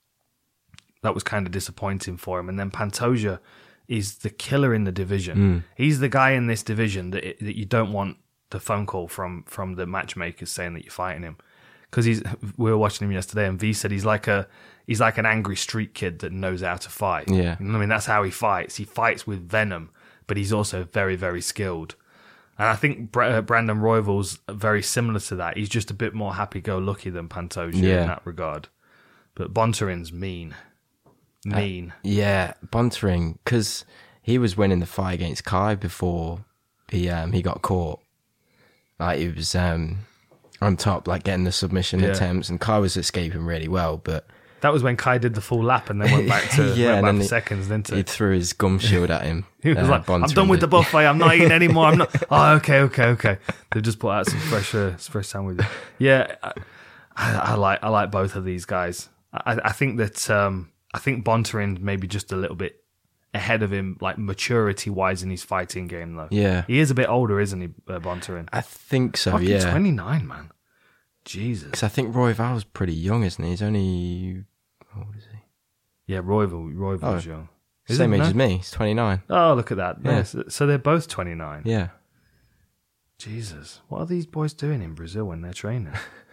that was kind of disappointing for him. And then Pantoja is the killer in the division. He's the guy in this division that it, that you don't want the phone call from from the matchmakers saying that you're fighting him. Because he's, we were watching him yesterday, and V said he's like a he's like an angry street kid that knows how to fight. Yeah. You know what I mean, that's how he fights. He fights with venom, but he's also very, very skilled. And I think Br- uh, Brandon Royval's very similar to that. He's just a bit more happy-go-lucky than Pantoja Yeah. in that regard. But Bontarin's mean, mean. Yeah, Bontarin, because he was winning the fight against Kai before he um he got caught. Like he was um on top, like getting the submission Yeah. attempts, and Kai was escaping really well, but That was when Kai did the full lap and then went back to Yeah, went and back then for he- seconds, didn't he he? threw his gum shield at him. He was uh, like, "I'm Bontarin done with did. the buffet. I'm not eating anymore. I'm not." Oh, okay, okay, okay. They've just put out some fresh, uh, fresh sandwiches. Yeah, I, I like, I like both of these guys. I, I think that, um, I think Bontarin maybe just a little bit ahead of him, like maturity wise in his fighting game, though. Yeah, He is a bit older, isn't he, uh, Bontarin? I think so. Fucking yeah, twenty-nine, man. Jesus. because I think Roy Val's pretty young, isn't he? He's only how old is he? Yeah, Royval, Royval's Oh, young. Is Same it? age No? as me. He's twenty-nine. Oh, look at that. Yeah. Yeah. So, so they're both twenty-nine. Yeah, Jesus. What are these boys doing in Brazil when they're training?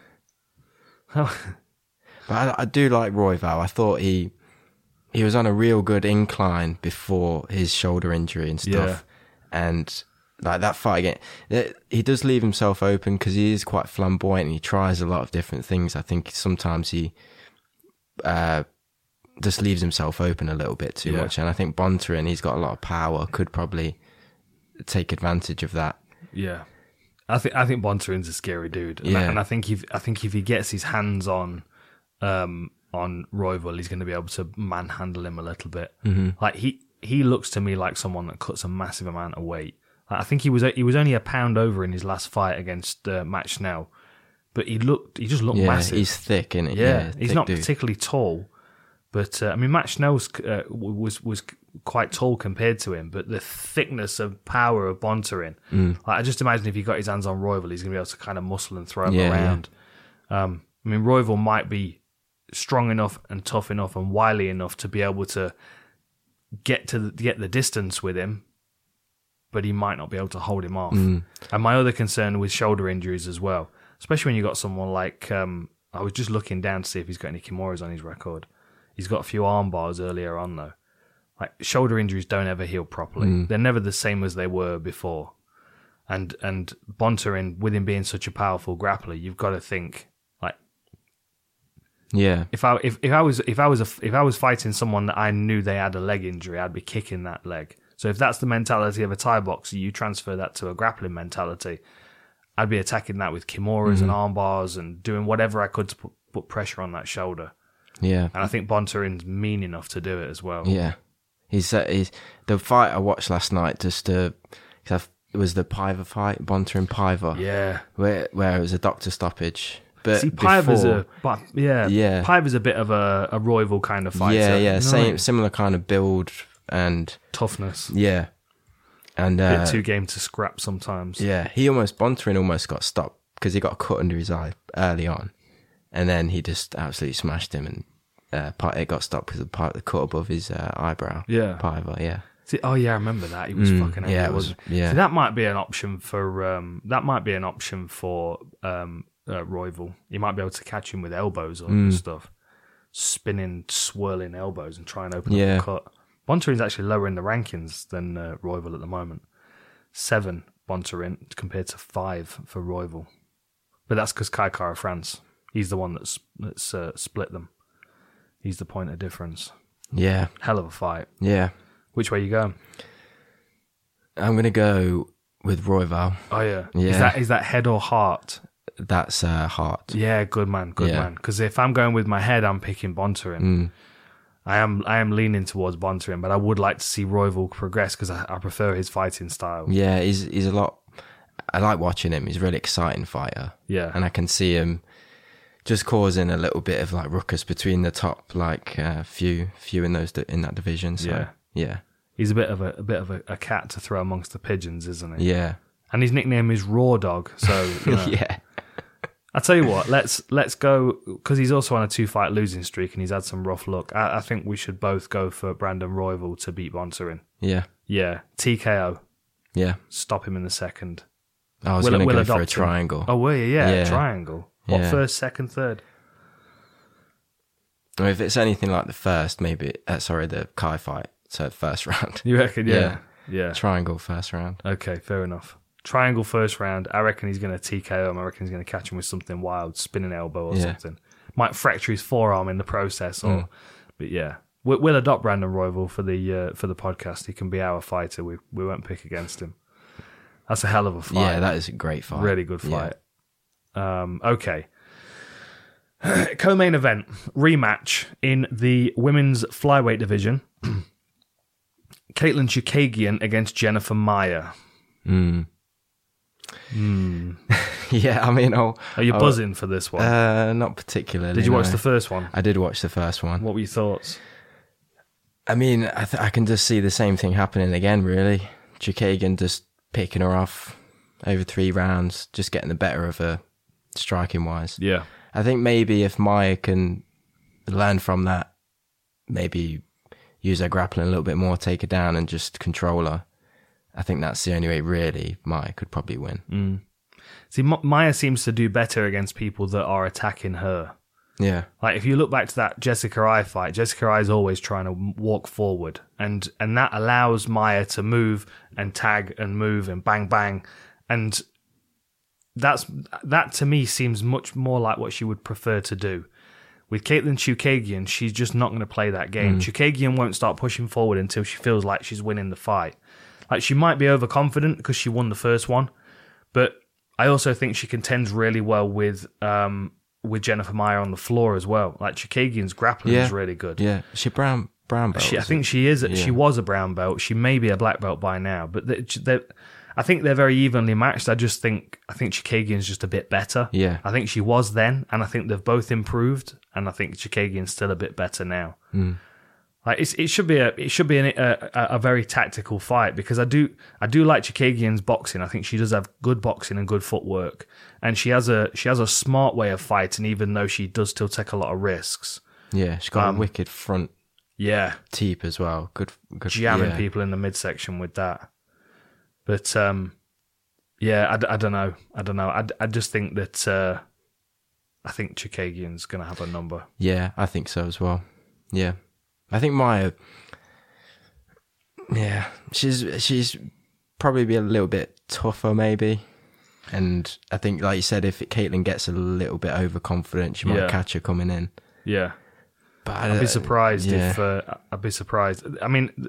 but I, I do like Roy Val. I thought he he was on a real good incline before his shoulder injury and stuff, and like that fight again, it, he does leave himself open because he is quite flamboyant and he tries a lot of different things. I think sometimes he uh, just leaves himself open a little bit too Yeah. much, and I think Bontarin, he's got a lot of power, could probably take advantage of that. Yeah, I think I think Bontarin's a scary dude. And Yeah. I, and I think if I think if he gets his hands on um, on Royval, he's going to be able to manhandle him a little bit. Mm-hmm. Like he he looks to me like someone that cuts a massive amount of weight. Like, I think he was he was only a pound over in his last fight against uh, Matt Schnell, but he looked he just looked Yeah, massive. he's thick, isn't he? Yeah, he's thick not dude. particularly tall, but uh, I mean Matt Schnell's uh, was was quite tall compared to him, but the thickness and power of Bontorin, Mm. like I just imagine if he got his hands on Royval, he's gonna be able to kind of muscle and throw him Yeah, around. Um, I mean Royval might be strong enough and tough enough and wily enough to be able to get to the, get the distance with him, but he might not be able to hold him off. Mm. And my other concern with shoulder injuries as well, especially when you got someone like um, I was just looking down to see if he's got any Kimuras on his record. He's got a few arm bars earlier on though. Like shoulder injuries don't ever heal properly. Mm. They're never the same as they were before. And and Bontorin, with him being such a powerful grappler, you've got to think like Yeah, if I if, if I was if I was a, if I was fighting someone that I knew they had a leg injury, I'd be kicking that leg. So if that's the mentality of a Thai boxer, you transfer that to a grappling mentality. I'd be attacking that with Kimuras Mm-hmm. and arm bars and doing whatever I could to put, put pressure on that shoulder. yeah, And I think Bontorin's mean enough to do it as well. yeah. He's, uh, he's the fight I watched last night. Just uh, 'cause I've- it was the Piver fight, Bontorin Piver, Yeah. where where it was a doctor stoppage. But See, Piver's before, a but yeah, Yeah. Piver's a bit of a, a Royval kind of fighter. yeah, You yeah, know same what I mean? similar kind of build and Toughness. yeah, and Bit uh, too game to scrap sometimes. yeah, he almost Bontorin almost got stopped because he got a cut under his eye early on, and then he just absolutely smashed him, and uh, Pi- it got stopped because of the part the cut above his uh, eyebrow. Yeah. Piver, yeah, See, oh yeah, I remember that. He was Mm, fucking angry, yeah, it was- wasn't yeah. See, that might be an option for um, that might be an option for um, uh, Royval. You might be able to catch him with elbows or Mm. stuff, spinning, swirling elbows and try and open Yeah. up the cut. Bontorin's actually lower in the rankings than uh, Royval at the moment. Seven Bontorin compared to five for Royval, but that's because Kai Kara France. He's the one that's that's uh, split them. He's the point of difference. yeah, Hell of a fight. yeah. Which way you going? I'm gonna go with Royval. Oh yeah, Yeah. Is that is that head or heart? That's uh, Hart. Yeah, good man, good Yeah. man. Because if I'm going with my head, I'm picking Bontorin. Mm. I am I am leaning towards Bontorin, but I would like to see Royval progress because I, I prefer his fighting style. Yeah, he's he's a lot. I like watching him. He's a really exciting fighter, Yeah, and I can see him just causing a little bit of like ruckus between the top like uh, few few in those in that division. So Yeah. yeah, he's a bit of a, a bit of a, a cat to throw amongst the pigeons, isn't he? yeah, And his nickname is Raw Dog. So you know, yeah, I tell you what, let's let's go because he's also on a two fight losing streak and he's had some rough luck. I, I think we should both go for Brandon Royval to beat Bontorin. yeah, Yeah, T K O. yeah. Stop him in the second. I was We'll- going to we'll go for a adopt him. triangle. Oh, were you? Yeah, Yeah. triangle. What, Yeah. first, second, third? Or if it's anything like the first, maybe uh, sorry, the Kai fight. So first round, You reckon? Yeah. Yeah. Yeah. triangle first round. Okay, fair enough. Triangle first round. I reckon he's going to T K O him. I reckon he's going to catch him with something wild, spinning elbow or Yeah. something. Might fracture his forearm in the process. Or, Mm. But yeah. We- We'll adopt Brandon Royval for the uh, for the podcast. He can be our fighter. We we won't pick against him. That's a hell of a fight. Yeah, that is a great fight. Really good Yeah. fight. Um, okay. Co-main event rematch in the women's flyweight division. Caitlin Chukagian against Jennifer Maia. Mm. Hmm. Yeah, I mean, oh, Are you oh, buzzing for this one? Uh, not particularly. Did you watch no. the first one? I did watch the first one. What were your thoughts? I mean, I, th- I can just see the same thing happening again, really. Chukagian just picking her off over three rounds, just getting the better of her striking wise. Yeah. I think maybe if Maya can learn from that, maybe use her grappling a little bit more, take her down and just control her. I think that's the only way, really, Maya could probably win. Mm. See, M- Maya seems to do better against people that are attacking her. Yeah. Like, if you look back to that Jessica I fight, Jessica I is always trying to walk forward. And, and that allows Maya to move and tag and move and bang, bang. And that's that, to me, seems much more like what she would prefer to do. With Caitlin Chukagian, she's just not going to play that game. Mm. Chukagian won't start pushing forward until she feels like she's winning the fight. Like, she might be overconfident because she won the first one, but I also think she contends really well with um, with Jennifer Meyer on the floor as well. Like Chikagian's grappling Yeah. is really good. Yeah, she brown brown belt. She, I is think it? she is. Yeah. She was a brown belt. She may be a black belt by now, but they, they, I think they're very evenly matched. I just think I think Chikagian's just a bit better. Yeah. I think she was then, and I think they've both improved, and I think Chikagian's still a bit better now. Mm. Like it's, it should be a it should be an, a, a a very tactical fight because I do I do like Chikagian's boxing. I think she does have good boxing and good footwork, and she has a she has a smart way of fighting, even though she does still take a lot of risks. Yeah, she's got Um, a wicked front Yeah, teep as well. Good, good. jamming yeah. people in the midsection with that. But um, yeah, I, d- I don't know. I don't know. I, d- I just think that uh, I think Chikagian's going to have a number. Yeah, I think so as well. Yeah, I think Maya. Yeah, she's she's probably be a little bit tougher maybe, and I think like you said, if Caitlin gets a little bit overconfident, she might Yeah. catch her coming in. Yeah, But I'd be surprised yeah. if uh, I'd be surprised. I mean, th-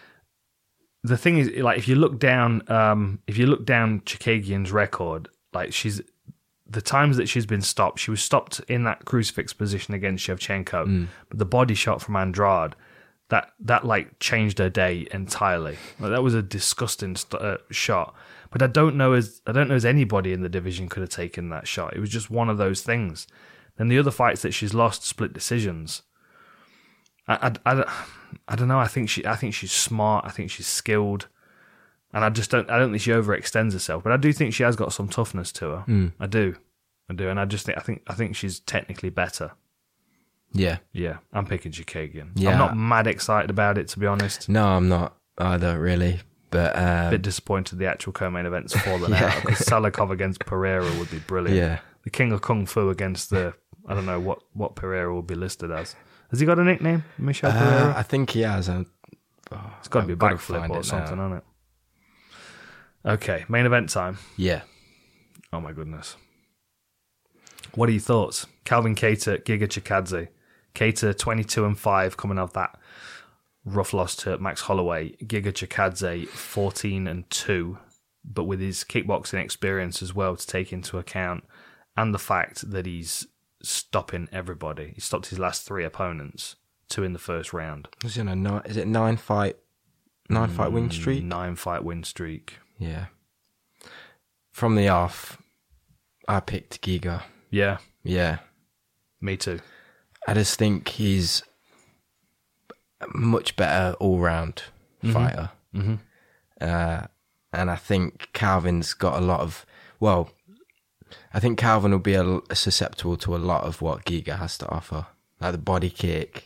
the thing is, like, if you look down, um, if you look down Chikagian's record, like she's the times that she's been stopped, she was stopped in that crucifix position against Shevchenko, Mm. but the body shot from Andrade, that that like changed her day entirely. Like, that was a disgusting st- uh, shot. But I don't know as I don't know as anybody in the division could have taken that shot. It was just one of those things. Then the other fights that she's lost, split decisions. I, I, I, I don't know. I think she I think she's smart. I think she's skilled, and I just don't I don't think she overextends herself. But I do think she has got some toughness to her. Mm. I do, I do, and I just think I think I think she's technically better. Yeah, Yeah, I'm picking Chikagian. Yeah. I'm not mad excited about it, to be honest. no, I'm not either really. But A um, bit disappointed the actual co-main event's fallen Yeah. out because Salikov against Pereira would be brilliant. yeah, The King of Kung Fu against the I don't know what what Pereira will be listed as. Has he got a nickname, Michel uh, Pereira? I think he has. A, oh, It's got to be a I've gotta backflip find or it something, now. hasn't it? Okay, main event time. Yeah, Oh my goodness. What are your thoughts? Calvin Kattar, Giga Chikadze. Kattar twenty-two and five coming off that rough loss to Max Holloway. Giga Chikadze fourteen and two, but with his kickboxing experience as well to take into account, and the fact that he's stopping everybody. He stopped his last three opponents, two in the first round. was it a nine? Is it nine fight? Nine fight win streak? Nine fight win streak. Yeah. From the off, I picked Giga. Yeah, Yeah. me too. I just think he's a much better all round fighter. Mm-hmm. Uh, and I think Calvin's got a lot of, well, I think Calvin will be a, susceptible to a lot of what Giga has to offer. Like the body kick,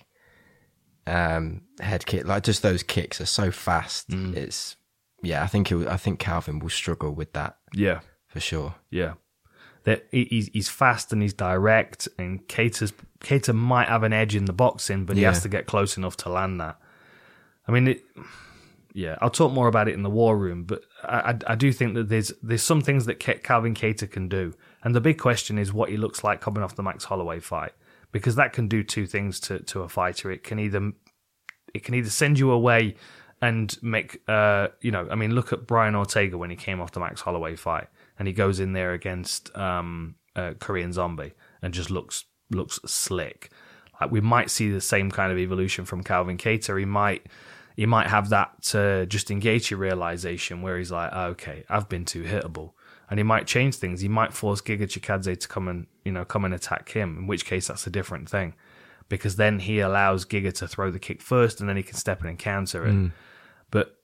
um, head kick, like just those kicks are so fast. Mm. It's, yeah, I think it, I think Calvin will struggle with that Yeah. for sure. Yeah, that he- he's he's fast and he's direct, and Kattar's Kattar might have an edge in the boxing, but he Yeah. has to get close enough to land that. I mean, it, yeah, I'll talk more about it in the war room, but I, I I do think that there's there's some things that Ka- Calvin Kattar can do, and the big question is what he looks like coming off the Max Holloway fight, because that can do two things to to a fighter. It can either it can either send you away and make, uh, you know, I mean, look at Brian Ortega when he came off the Max Holloway fight, and he goes in there against um, uh, Korean Zombie and just looks looks slick. Like, we might see the same kind of evolution from Calvin Kattar. He might he might have that uh, Justin Gaethje realization where he's like, oh, okay, I've been too hittable, and he might change things. He might force Giga Chikadze to come and you know come and attack him. In which case, that's a different thing, because then he allows Giga to throw the kick first, and then he can step in and counter it. Mm. But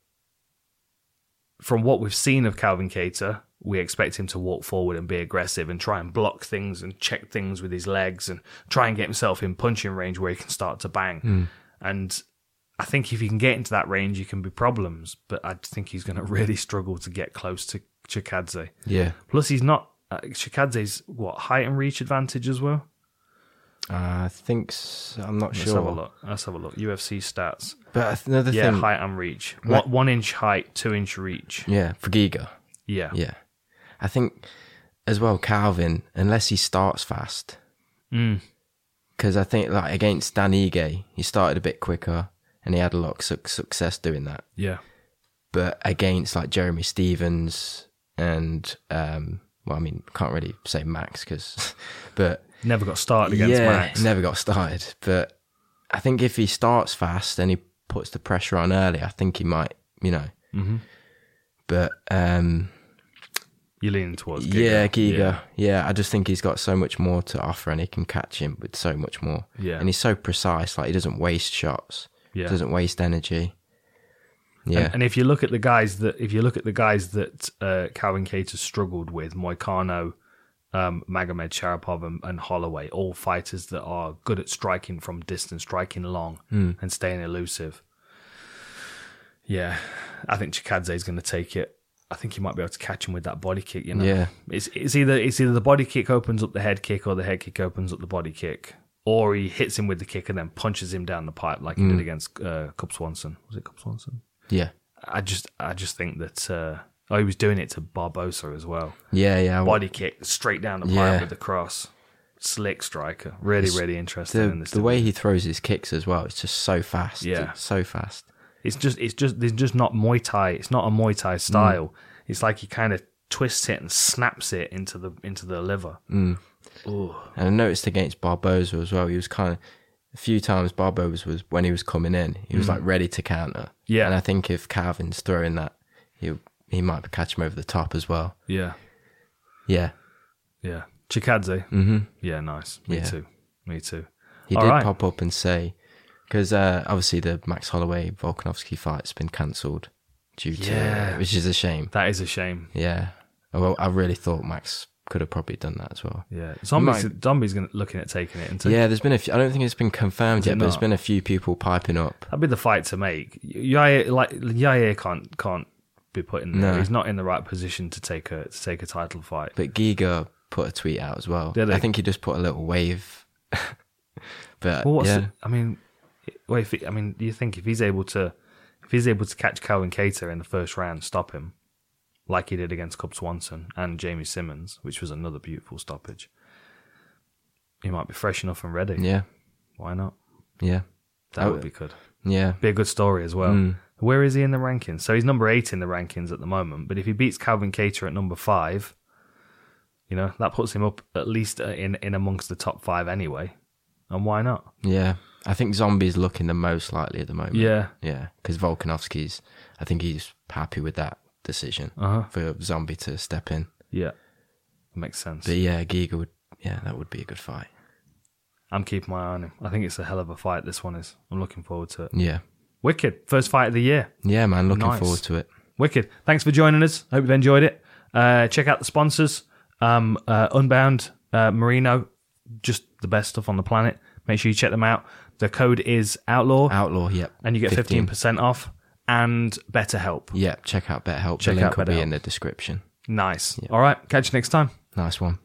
from what we've seen of Calvin Kattar, we expect him to walk forward and be aggressive and try and block things and check things with his legs and try and get himself in punching range where he can start to bang. Mm. And I think if he can get into that range, he can be problems. But I think he's going to really struggle to get close to Chikadze. Yeah. Plus, he's not... Uh, Chikadze's, what, height and reach advantage as well? Uh, I think so. I'm not Let's sure. have a look. Let's have a look. U F C stats. But another Yeah, thing, height and reach. Right. One, one inch height, two inch reach. yeah, for Giga. Yeah. Yeah. I think as well, Calvin, unless he starts fast, Mm. because I think like against Dan Ige, he started a bit quicker and he had a lot of su- success doing that. Yeah. But against like Jeremy Stevens and, um, well, I mean, can't really say Max because, but Never got started against yeah, Max. never got started. But I think if he starts fast and he puts the pressure on early, I think he might, you know. Mm-hmm. But um, you're leaning towards Giga. yeah, Giga. Yeah. Yeah, I just think he's got so much more to offer, and he can catch him with so much more. Yeah. And he's so precise. Like, he doesn't waste shots. Yeah. Doesn't waste energy. Yeah. And, and if you look at the guys that if you look at the guys that uh, Calvin Kattar struggled with, Moicano, um, Magomed Sharapov, and, and Holloway, all fighters that are good at striking from distance, striking long, Mm. and staying elusive. Yeah, I think Chikadze is going to take it. I think he might be able to catch him with that body kick. You know, Yeah. it's it's either it's either the body kick opens up the head kick, or the head kick opens up the body kick, or he hits him with the kick and then punches him down the pipe like he Mm. did against uh, Cub Swanson. Was it Cub Swanson? Yeah. I just I just think that uh, oh, he was doing it to Barbosa as well. Yeah, yeah. I- Body kick straight down the pipe Yeah. with the cross. Slick striker. Really, It's really interesting in The, this. the way he throws his kicks as well, it's just so fast. Yeah. It's so fast. It's just it's just there's just not Muay Thai. It's not a Muay Thai style. Mm. It's like he kind of twists it and snaps it into the into the liver. Mm. Ooh. And I noticed against Barbosa as well, he was kind of, a few times Barbosa was, when he was coming in, he was like ready to counter. Yeah. And I think if Calvin's throwing that, he he might catch him over the top as well. Yeah. Yeah. Yeah. Chikadze. Mm-hmm. Yeah, nice. Me Yeah. too. Me too. He All did right. pop up and say, because uh, obviously the Max Holloway Volkanovski fight's been cancelled due to, Yeah. which is a shame. That is a shame. Yeah. Well, I really thought Max could have probably done that as well. Yeah. Zombies might- Zombies gonna, looking at taking it into Yeah, there's been a few, I don't think it's been confirmed Is it yet, but there's not? been a few people piping up. That'd be the fight to make. Yair, like Yair can't can't be put in there. No. He's not in the right position to take a to take a title fight. But Giga put a tweet out as well. Did he? I think he just put a little wave. But Well, what's yeah, the- I mean, well, if he, I mean, do you think if he's able to if he's able to catch Calvin Kattar in the first round, stop him like he did against Cub Swanson and Jamie Simmons, which was another beautiful stoppage, he might be fresh enough and ready. yeah, Why not? yeah, That Oh, would be good. yeah. Be a good story as well. Mm. Where is he in the rankings? So he's number eight in the rankings at the moment. But if he beats Calvin Kattar at number five, you know, that puts him up at least in, in amongst the top five anyway. And why not? Yeah, I think Zombie's looking the most likely at the moment. Yeah. Yeah, because Volkanovski's, I think he's happy with that decision Uh-huh. for Zombie to step in. Yeah. Makes sense. But yeah, Giga would, yeah, that would be a good fight. I'm keeping my eye on him. I think it's a hell of a fight, this one is. I'm looking forward to it. Yeah. Wicked. First fight of the year. Yeah, man, looking Nice. forward to it. Wicked. Thanks for joining us. Hope you've enjoyed it. Uh, check out the sponsors. Um, uh, Unbound, uh, Merino, just the best stuff on the planet. Make sure you check them out. The code is Outlaw, Outlaw, yep. and you get fifteen percent off. And BetterHelp. Yeah, check out BetterHelp. Check the link out will be BetterHelp. in the description. Nice. All right. Catch you next time. Nice one.